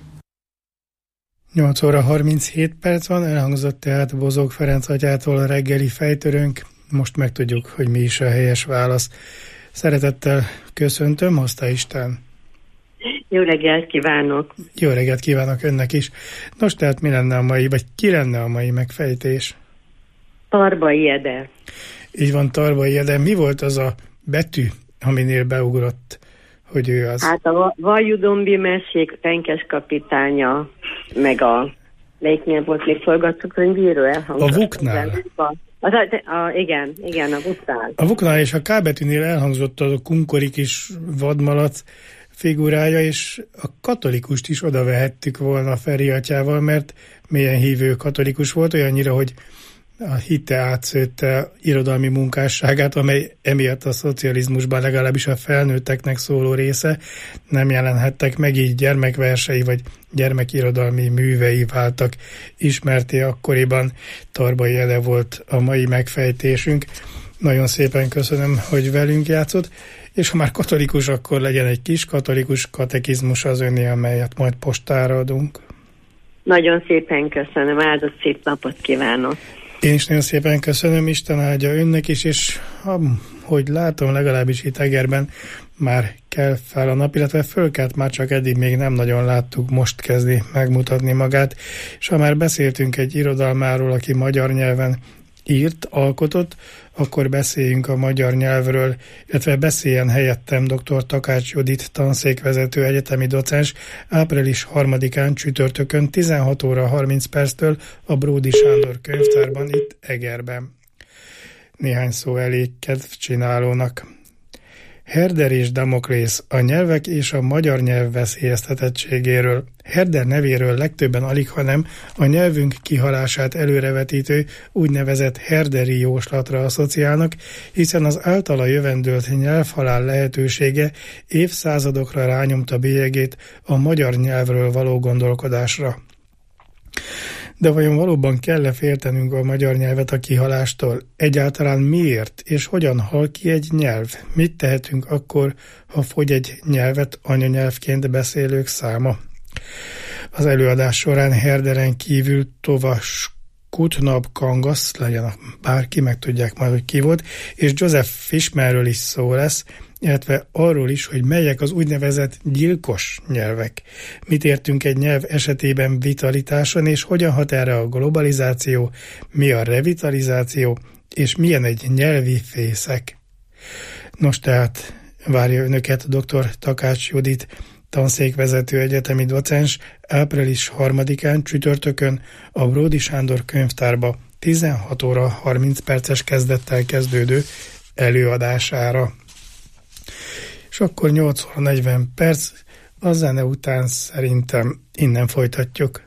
nyolc óra harminchét perc van, elhangzott tehát Bozók Ferenc atyától a reggeli fejtörőnk. Most megtudjuk, hogy mi is a helyes válasz. Szeretettel köszöntöm, hozta Isten.
Jó reggelt kívánok!
Jó reggelt kívánok önnek is. Nos, tehát mi lenne a mai, vagy ki lenne a mai megfejtés?
Tarbai Ede.
Így van, Tarbai Ede. Mi volt az a betű, aminél beugrott, hogy ő az?
Hát a varjudombi mesék, Tenkes kapitánya, meg a melyiknél volt még forgatókönyvíró elhangzott.
A Vuknál?
Az, a, a, igen, igen, a Vuknál.
A Vuknál és a K betűnél elhangzott az a kunkorik is vadmalac figurája, és a katolikust is oda vehettük volna Feri atyával, mert mélyen hívő katolikus volt, olyannyira, hogy a hite átszőtte irodalmi munkásságát, amely emiatt a szocializmusban legalábbis a felnőtteknek szóló része nem jelenhettek meg, így gyermekversei vagy gyermekirodalmi művei váltak ismerté akkoriban. Tarbai Ede volt a mai megfejtésünk. Nagyon szépen köszönöm, hogy velünk játszott, és ha már katolikus, akkor legyen egy kis katolikus katekizmus az öné, amelyet majd postára adunk.
Nagyon szépen köszönöm, áldott szép napot kívánok!
Én is nagyon szépen köszönöm, Isten áldja önnek is, és hogy látom, legalábbis itt Egerben már kell fel a nap, illetve fölkelt, már csak eddig még nem nagyon láttuk, most kezdi megmutatni magát, és ha már beszéltünk egy irodalmáról, aki magyar nyelven írt, alkotott, akkor beszéljünk a magyar nyelvről, illetve beszéljen helyettem dr. Takács Judit, tanszékvezető, egyetemi docens, április harmadikán csütörtökön tizenhat óra harminc perctől a Bródi Sándor könyvtárban, itt Egerben. Néhány szó elég kedvcsinálónak. Herder és Damoklész, a nyelvek és a magyar nyelv veszélyeztetettségéről. Herder nevéről legtöbben alighanem a nyelvünk kihalását előrevetítő úgynevezett herderi jóslatra asszociálnak, hiszen az általa jövendőlt nyelvhalál lehetősége évszázadokra rányomta bélyegét a magyar nyelvről való gondolkodásra. De vajon valóban kell-e féltenünk a magyar nyelvet a kihalástól? Egyáltalán miért és hogyan hal ki egy nyelv? Mit tehetünk akkor, ha fogy egy nyelvet anyanyelvként beszélők száma? Az előadás során Herderen kívül Tovas Kutnab Kangasz, legyen bárki, meg tudják majd, hogy ki volt, és Joseph Fishmanről is szó lesz, illetve arról is, hogy melyek az úgynevezett gyilkos nyelvek. Mit értünk egy nyelv esetében vitalitáson, és hogyan hat erre a globalizáció, mi a revitalizáció, és milyen egy nyelvi fészek. Nos, tehát várja önöket dr. Takács Judit, tanszékvezető, egyetemi docens, április harmadikán csütörtökön a Bródi Sándor könyvtárba tizenhat óra harminc perces kezdettel kezdődő előadására. És akkor nyolc óra negyven perc, a zene után szerintem innen folytatjuk.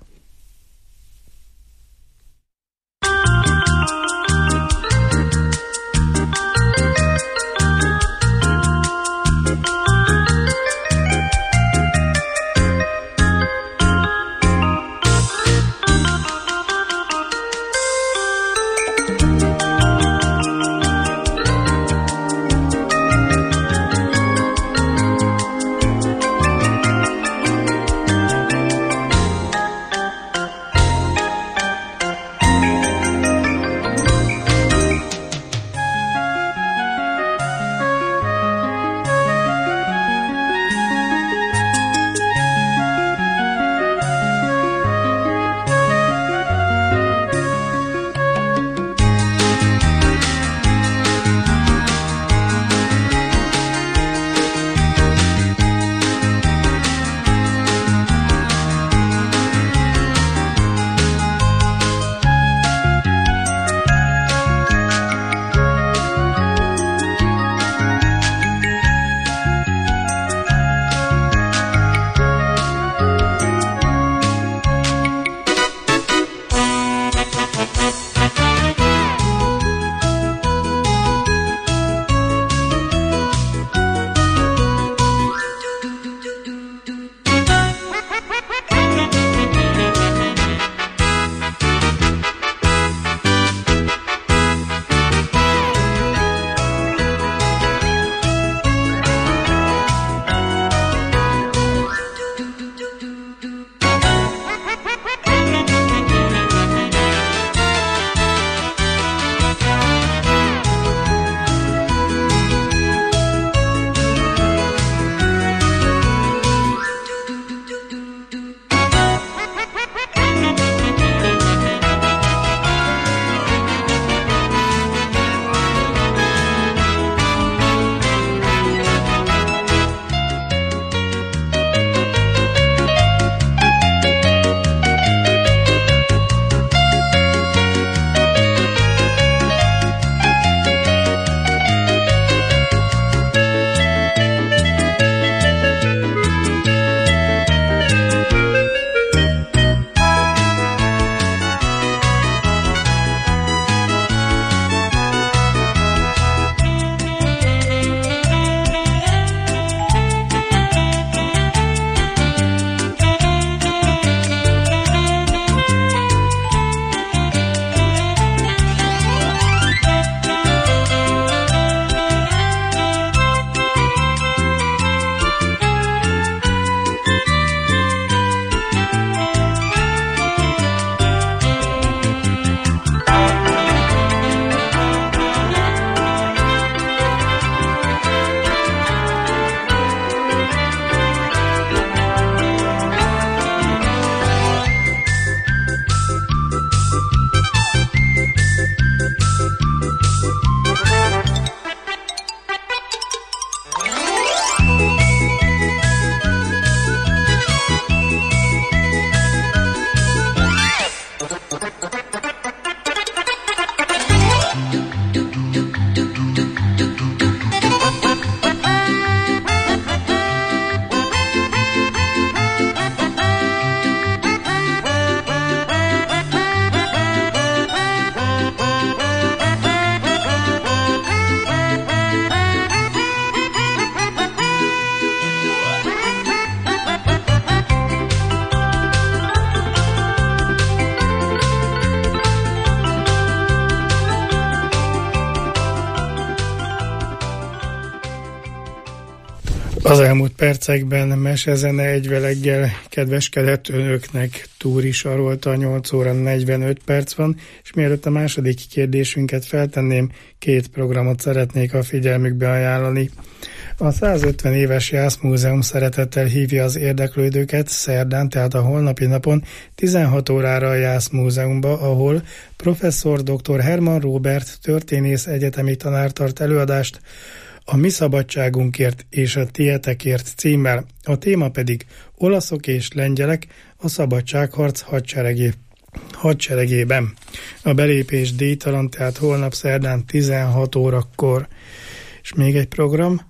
Az elmúlt percekben mesezene egyveleggel kedveskedett önöknek. Túri Sarolta, nyolc óra negyvenöt perc van, és mielőtt a második kérdésünket feltenném, két programot szeretnék a figyelmükbe ajánlani. A százötven éves Jászmúzeum szeretettel hívja az érdeklődőket szerdán, tehát a holnapi napon tizenhat órára a Jászmúzeumba, ahol professzor dr. Herman Róbert történész egyetemi tanár tart előadást a Mi szabadságunkért és a tietekért címmel. A téma pedig olaszok és lengyelek a szabadságharc hadseregé, hadseregében. A belépés díjtalan, tehát holnap szerdán tizenhat órakor. És még egy program.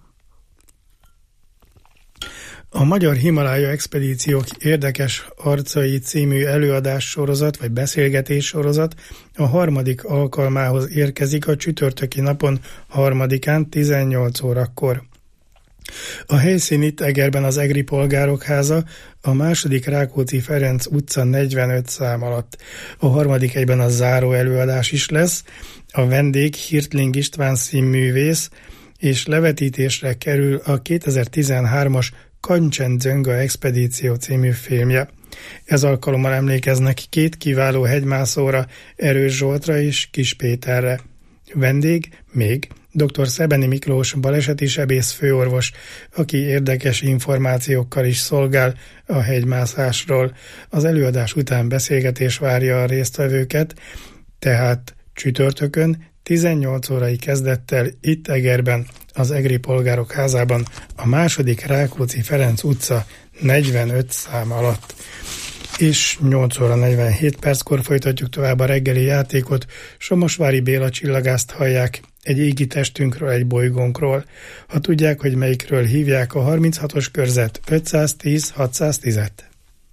A Magyar Himalája Expedíciók érdekes arcai című előadás sorozat, vagy beszélgetés sorozat a harmadik alkalmához érkezik a csütörtöki napon harmadikán tizennyolc órakor. A helyszín itt Egerben az Egri Polgárok Háza, a második Rákóczi Ferenc utca negyvenöt szám alatt. A harmadik egyben a záró előadás is lesz, a vendég Hirtling István színművész, és levetítésre kerül a kétezer-tizenhármas Kancsendzönga Expedíció című filmje. Ez alkalommal emlékeznek két kiváló hegymászóra, Erős Zsoltra és Kis Péterre. Vendég még dr. Szebeni Miklós baleseti sebész főorvos, aki érdekes információkkal is szolgál a hegymászásról. Az előadás után beszélgetés várja a résztvevőket, tehát csütörtökön tizennyolc órai kezdettel itt Egerben, az Egri Polgárok Házában, a második Rákóczi Ferenc utca negyvenöt szám alatt. És nyolc óra negyvenhét perckor folytatjuk tovább a reggeli játékot. Somosvári Béla csillagászt hallják, egy égi testünkről, egy bolygónkról. Ha tudják, hogy melyikről hívják, a harminchatos körzet ötszáztíz hatszáztízet.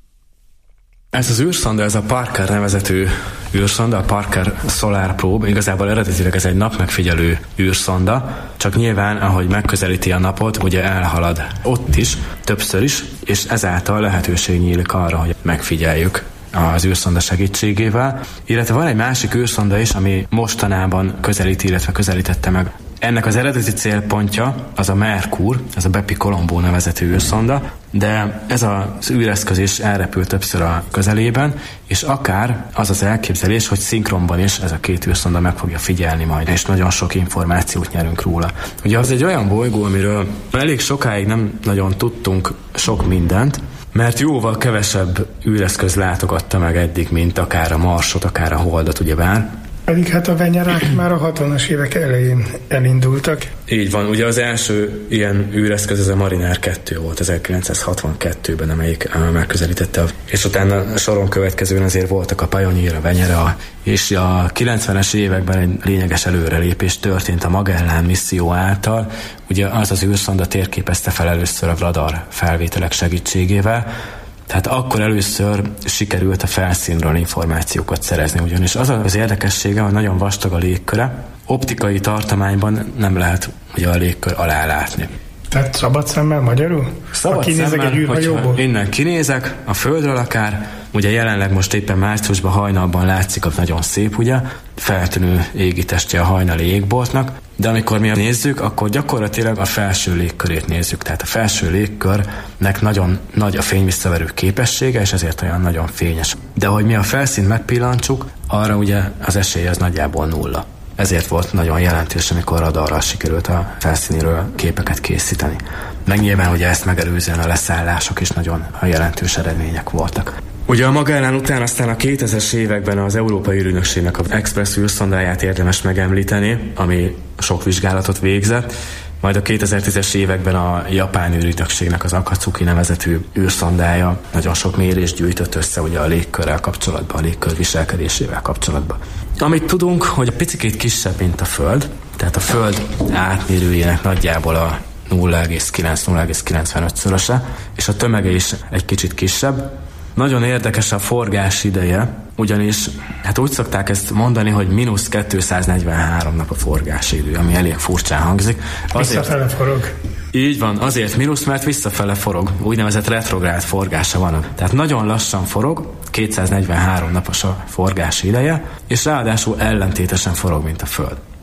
Ez az űrszonda, ez a Parker nevezetű űrszonda, a Parker Solar Probe, igazából eredetileg ez egy napmegfigyelő űrszonda, csak nyilván, ahogy megközelíti a napot, ugye elhalad ott is, többször is, és ezáltal lehetőség nyílik arra, hogy megfigyeljük az űrszonda segítségével. Illetve van egy másik űrszonda is, ami mostanában közelíti, illetve közelítette meg. Ennek az eredeti célpontja az a Merkur, ez a Bepi Colombo nevezetű űrszonda, de ez az űreszköz is elrepült többször a közelében, és akár az az elképzelés, hogy szinkronban is ez a két űrszonda meg fogja figyelni majd, és nagyon sok információt nyerünk róla. Ugye az egy olyan bolygó, amiről elég sokáig nem nagyon tudtunk sok mindent, mert jóval kevesebb űreszköz látogatta meg eddig, mint akár a Marsot, akár a Holdat, ugyebár.
Pedig hát a venyerák már a hatvanas évek elején elindultak.
Így van, ugye az első ilyen űreszköz, ez a Mariner kettő volt ezerkilencszázhatvankettőben, amelyik megközelítette. És utána soron következően azért voltak a Pioneer, a Venyera, és a kilencvenes években egy lényeges előrelépés történt a Magellan misszió által. Ugye az az űrszonda térképezte fel először a radar felvételek segítségével, tehát akkor először sikerült a felszínről információkat szerezni, ugyanis az az érdekessége, hogy nagyon vastag a légköre, optikai tartományban nem lehet ugye a légkör alá látni.
Tehát szabad szemmel magyarul?
Szabad szemmel, egy hogyha innen kinézek, a földről akár, ugye jelenleg most éppen márciusban hajnalban látszik, az nagyon szép, ugye, feltűnő égitestje a hajnali égboltnak, de amikor mi nézzük, akkor gyakorlatilag a felső légkörét nézzük, tehát a felső légkörnek nagyon nagy a fényvisszaverő képessége, és ezért olyan nagyon fényes. De hogy mi a felszínt megpillantsuk, arra ugye az esély az nagyjából nulla. Ezért volt nagyon jelentős, amikor radarral sikerült a felszíniről képeket készíteni. Meg nyilván ugye ezt megelőzően a leszállások is nagyon jelentős eredmények voltak. Ugye a Magellan után aztán a kétezres években az Európai űrügynökségnek az Express űrszondáját érdemes megemlíteni, ami sok vizsgálatot végzett, majd a kétezer-tízes években a japán űrügynökségnek az Akatsuki nevezetű űrszondája nagyon sok mérést gyűjtött össze ugye a légkörrel kapcsolatban, a légkör viselkedésével kapcsolatban. Amit tudunk, hogy a picikét kisebb, mint a Föld, tehát a Föld átmérőjének nagyjából a nulla egész kilenc - nulla egész kilencvenöt-szöröse, és a tömege is egy kicsit kisebb. Nagyon érdekes a forgás ideje, ugyanis hát úgy szokták ezt mondani, hogy mínusz kétszáznegyvenhárom nap a forgási idő, ami elég furcsán hangzik.
Azért, visszafele forog.
Így van, azért mínusz, mert visszafele forog. Úgynevezett retrográd forgása van. Tehát nagyon lassan forog, kétszáznegyvenhárom napos a forgási ideje, és ráadásul ellentétesen forog, mint a Föld.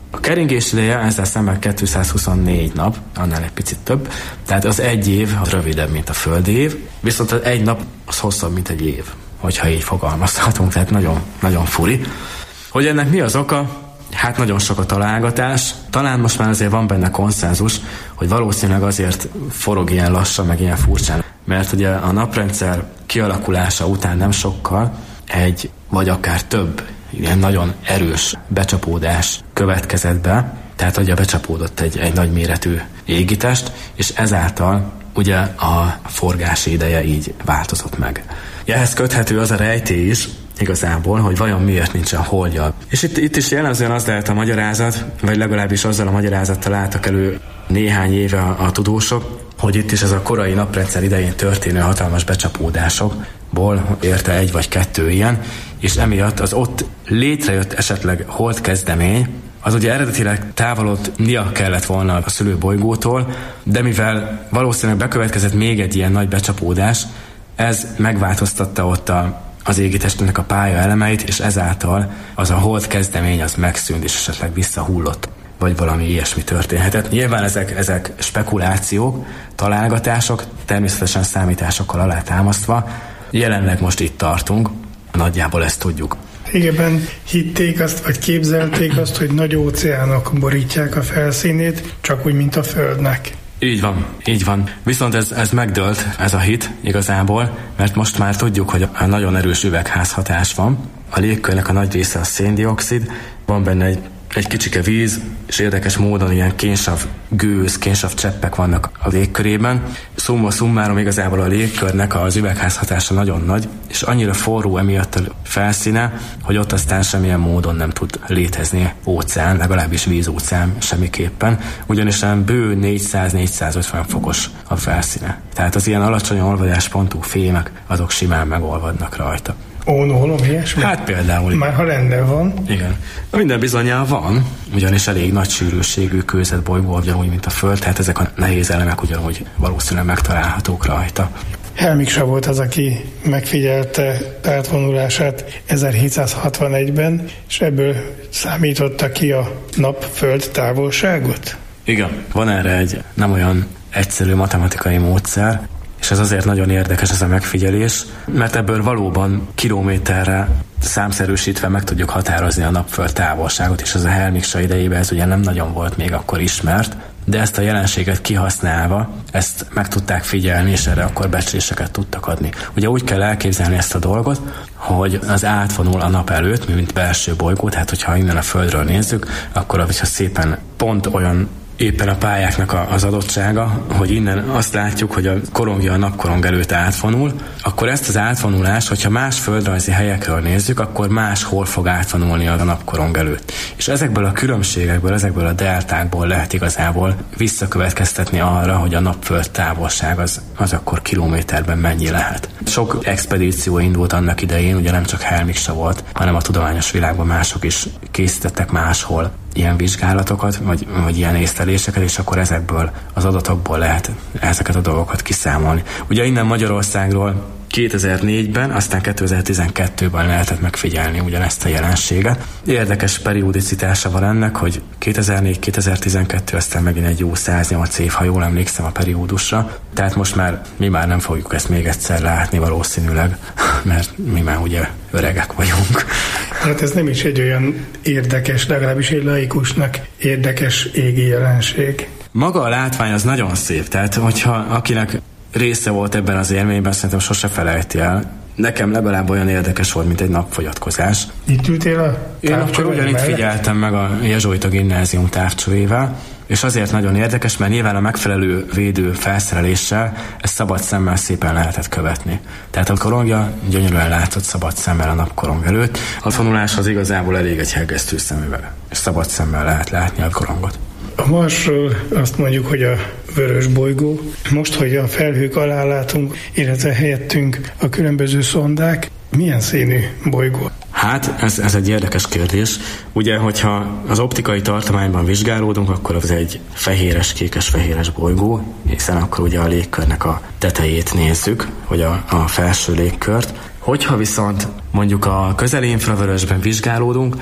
A keringés ideje ezzel szemben kétszázhuszonnégy nap, annál egy picit több, tehát az egy év az rövidebb, mint a földi év, viszont az egy nap az hosszabb, mint egy év, hogyha így fogalmazhatunk, tehát nagyon, nagyon furi. Hogy ennek mi az oka? Hát nagyon sok a találgatás. Talán most már azért van benne konszenzus, hogy valószínűleg azért forog ilyen lassan, meg ilyen furcsán. Mert ugye a naprendszer kialakulása után nem sokkal egy, vagy akár több ilyen nagyon erős becsapódás következett be, tehát ugye becsapódott egy, egy nagy méretű égitest, és ezáltal ugye a forgási ideje így változott meg. Ehhez köthető az a rejtély is, igazából, hogy vajon miért nincsen holdja. És itt, itt is jellemzően az lehet a magyarázat, vagy legalábbis azzal a magyarázattal álltak elő néhány éve a, a tudósok, hogy itt is ez a korai naprendszer idején történő hatalmas becsapódásokból érte egy vagy kettő ilyen, és emiatt az ott létrejött esetleg holdkezdemény, az ugye eredetileg távolodnia kellett volna a szülőbolygótól, de mivel valószínűleg bekövetkezett még egy ilyen nagy becsapódás, ez megváltoztatta ott a az égitestnek a pálya elemeit, és ezáltal az a hold kezdemény az megszűnt, és esetleg visszahullott, vagy valami ilyesmi történhetett. Nyilván ezek, ezek spekulációk, találgatások, természetesen számításokkal alátámasztva. Jelenleg most itt tartunk, nagyjából ezt tudjuk.
Régebben hitték azt, vagy képzelték azt, hogy nagy óceánok borítják a felszínét, csak úgy, mint a Földnek.
Így van, így van. Viszont ez, ez megdőlt, ez a hit igazából, mert most már tudjuk, hogy a nagyon erős üvegházhatás van. A légkörnek a nagy része a széndioxid, van benne egy, egy kicsike víz, és érdekes módon ilyen kénsav gőz, kénsav cseppek vannak a légkörében. Szumma szummárom igazából a légkörnek az üvegházhatása nagyon nagy, és annyira forró emiatt a felszíne, hogy ott aztán semmilyen módon nem tud létezni óceán, legalábbis vízóceán semmiképpen, ugyanis nem bő négyszáz-négyszázötven fokos a felszíne. Tehát az ilyen alacsony olvadáspontú fémek, azok simán megolvadnak rajta.
Ónólom, ilyesmi?
Hát például.
Már ha rendben van.
Igen. Minden bizonnyal van, ugyanis elég nagy sűrűségű kőzetbolygó, ugyanúgy, mint a Föld, tehát ezek a nehéz elemek ugyanúgy valószínűleg megtalálhatók rajta.
Helmiksa volt az, aki megfigyelte átvonulását ezerhétszázhatvanegyben, és ebből számította ki a nap-föld távolságot?
Igen, van erre egy nem olyan egyszerű matematikai módszer, és ez azért nagyon érdekes ez a megfigyelés, mert ebből valóban kilométerre számszerűsítve meg tudjuk határozni a napföld távolságot, és ez a Helmiksa idejében ez ugye nem nagyon volt még akkor ismert, de ezt a jelenséget kihasználva, ezt meg tudták figyelni, és erre akkor becsléseket tudtak adni. Ugye úgy kell elképzelni ezt a dolgot, hogy az átvonul a nap előtt, mint belső bolygó, tehát hogyha innen a Földről nézzük, akkor hogyha szépen pont olyan éppen a pályáknak az adottsága, hogy innen azt látjuk, hogy a korongja a napkorong előtt átvonul, akkor ezt az átvonulást, hogyha más földrajzi helyekről nézzük, akkor máshol fog átvonulni a napkorong előtt. És ezekből a különbségekből, ezekből a deltákból lehet igazából visszakövetkeztetni arra, hogy a napföld távolság az, az akkor kilométerben mennyi lehet. Sok expedíció indult annak idején, ugye nem csak Helmiksa volt, hanem a tudományos világban mások is készítettek máshol ilyen vizsgálatokat, vagy, vagy ilyen észleléseket, és akkor ezekből az adatokból lehet ezeket a dolgokat kiszámolni. Ugye innen Magyarországról kétezer-négyben, aztán kétezer-tizenkettőben lehetett megfigyelni ugyanezt a jelenséget. Érdekes periodicitása van ennek, hogy kétezer-négy kétezer-tizenkettő, aztán megint egy jó száznyolc év, ha jól emlékszem a periódusra. Tehát most már mi már nem fogjuk ezt még egyszer látni valószínűleg, mert mi már ugye öregek vagyunk.
Hát ez nem is egy olyan érdekes, legalábbis egy laikusnak érdekes égi jelenség.
Maga a látvány az nagyon szép, tehát hogyha akinek része volt ebben az élményben, szerintem sose felejti el. Nekem legalább olyan érdekes volt, mint egy napfogyatkozás.
Itt ültél a
Én akkor ugyanitt figyeltem meg a Jezsuita Gimnázium távcsövével, és azért nagyon érdekes, mert nyilván a megfelelő védő felszereléssel ezt szabad szemmel szépen lehetett követni. Tehát a korongja gyönyörűen látszott szabad szemmel a napkorong előtt. A vonulás az igazából elég egy hegesztő szemüveg, és szabad szemmel lehet látni a korongot.
A Marsról azt mondjuk, hogy a vörös bolygó. Most, hogy a felhők alá látunk, illetve helyettünk a különböző szondák, milyen színű bolygó?
Hát, ez, ez egy érdekes kérdés. Ugye, hogyha az optikai tartományban vizsgálódunk, akkor az egy fehéres, kékes-fehéres bolygó, hiszen akkor ugye a légkörnek a tetejét nézzük, vagy a, a felső légkört. Hogyha viszont mondjuk a közeli infravörösben vizsgálódunk,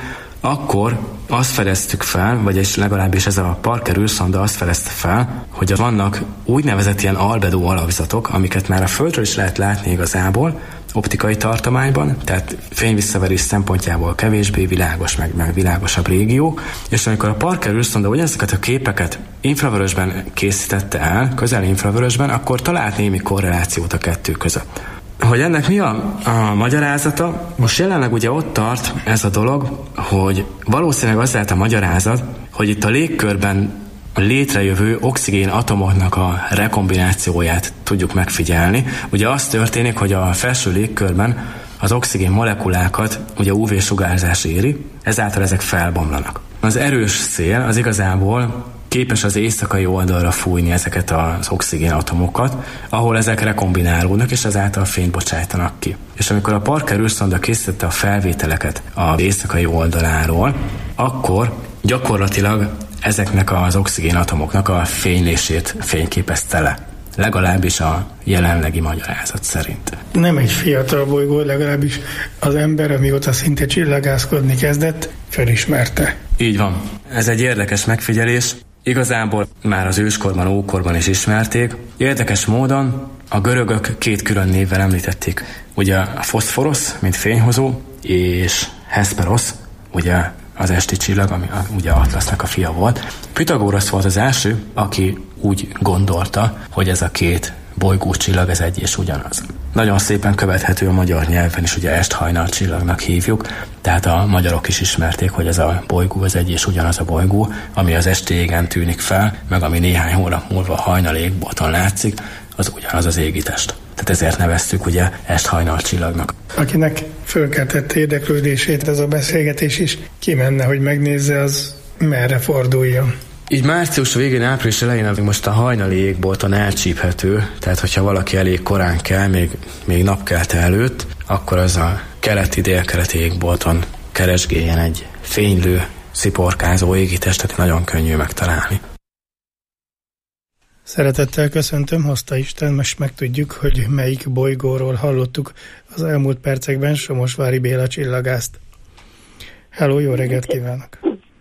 akkor azt fedeztük fel, vagyis legalábbis ez a Parker űrszonda azt fedezte fel, hogy vannak úgynevezett ilyen albedo alakzatok, amiket már a Földről is lehet látni igazából, optikai tartományban, tehát fényvisszaverés szempontjából kevésbé világos, meg, meg világosabb régió, és amikor a Parker űrszonda ugyanezeket a képeket infravörösben készítette el, közel infravörösben, akkor talált némi korrelációt a kettő között. Hogy ennek mi a, a magyarázata? Most jelenleg ugye ott tart ez a dolog, hogy valószínűleg az lehet a magyarázat, hogy itt a légkörben a létrejövő oxigén atomoknak a rekombinációját tudjuk megfigyelni. Ugye az történik, hogy a felső légkörben az oxigén molekulákat ugye ú vé-sugárzás éri, ezáltal ezek felbomlanak. Az erős szél az igazából képes az éjszakai oldalra fújni ezeket az oxigén atomokat, ahol ezek rekombinálódnak, és ezáltal fényt bocsájtanak ki. És amikor a Parker űrszonda készítette a felvételeket az éjszakai oldaláról, akkor gyakorlatilag ezeknek az oxigén atomoknak a fénylését fényképezte le. Legalábbis a jelenlegi magyarázat szerint.
Nem egy fiatal bolygó, legalábbis az ember, amióta szinte csillagászkodni kezdett, felismerte.
Így van. Ez egy érdekes megfigyelés. Igazából már az őskorban, ókorban is ismerték. Érdekes módon a görögök két külön névvel említették. Ugye a foszforosz, mint fényhozó, és Hesperosz, ugye az esti csillag, ami ugye Atlasznak a fia volt. Püthagorasz volt az első, aki úgy gondolta, hogy ez a két bolygócsillag, ez egy és ugyanaz. Nagyon szépen követhető a magyar nyelven is, ugye est-hajnal csillagnak hívjuk, tehát a magyarok is ismerték, hogy ez a bolygó, ez egy és ugyanaz a bolygó, ami az esti égen tűnik fel, meg ami néhány hónap múlva a hajnal égbolton látszik, az ugyanaz az égitest. Tehát ezért neveztük ugye est-hajnal csillagnak.
Akinek fölkeltett érdeklődését ez a beszélgetés is, kimenne, hogy megnézze, az merre forduljon.
Így március végén, április elején most a hajnali égbolton elcsíphető, tehát hogyha valaki elég korán kell, még, még napkelte előtt, akkor az a keleti-délkeleti égbolton keresgéljen egy fénylő, sziporkázó égitestet, nagyon könnyű megtalálni.
Szeretettel köszöntöm, hozta Isten, most megtudjuk, hogy melyik bolygóról hallottuk az elmúlt percekben Somosvári Béla csillagászt. Hello, jó reggelt kívánok!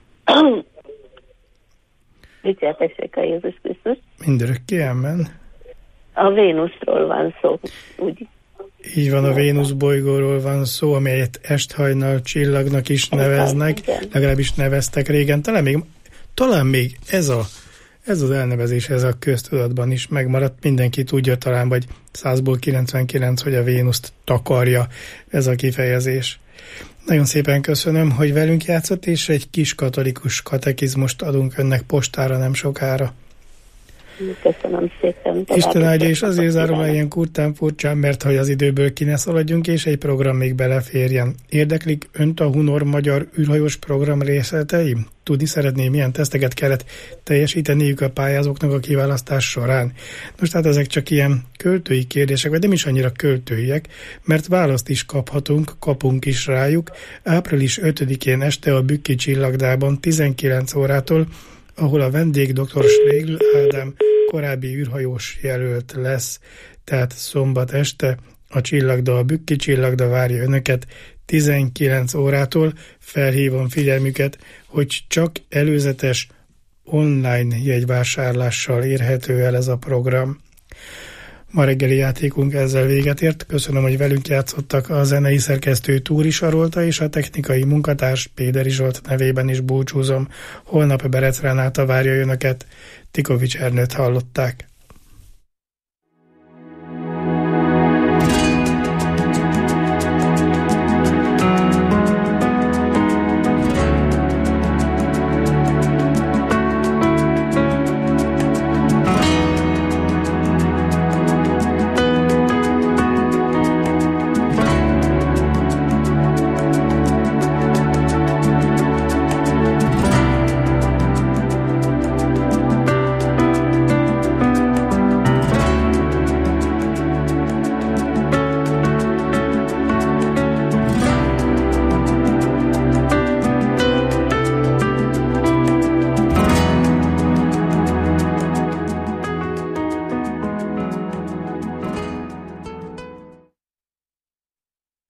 Dicsértessék a Jézus Krisztus.
Mindörökké, amen.
A Vénuszról van szó, úgy.
Így van, a Vénusz bolygóról van szó, amelyet est-hajnal csillagnak is neveznek, legalábbis neveztek régen. Talán még, talán még ez, a, ez az elnevezés, ez a köztudatban is megmaradt. Mindenki tudja talán, vagy százból kilencvenkilenc, hogy a Vénuszt takarja ez a kifejezés. Nagyon szépen köszönöm, hogy velünk játszott, és egy kis katolikus katekizmust adunk önnek postára nem sokára.
Köszönöm szépen.
Isten áldja, és azért zárom el ilyen kurtán furcsán, mert hogy az időből ki ne szaladjunk, és egy program még beleférjen. Érdeklik önt a Hunor magyar űrhajós program részletei? Tudni szeretné, milyen teszteket kellett teljesíteniük a pályázóknak a kiválasztás során? Most hát ezek csak ilyen költői kérdések, vagy nem is annyira költőiek, mert választ is kaphatunk, kapunk is rájuk. április ötödikén este a Bükki Csillagdában tizenkilenc órától, ahol a vendég dr. Schlegel Ádám korábbi űrhajós jelölt lesz, tehát szombat este a Csillagda, a Bükki Csillagda várja önöket tizenkilenc órától. Felhívom figyelmüket, hogy csak előzetes online jegyvásárlással érhető el ez a program. Ma reggeli játékunk ezzel véget ért. Köszönöm, hogy velünk játszottak. A zenei szerkesztő Túri Sarolta és a technikai munkatárs Péderi Zsolt nevében is búcsúzom. Holnap Berec Renáta várja önöket. Tikovics Ernőt hallották.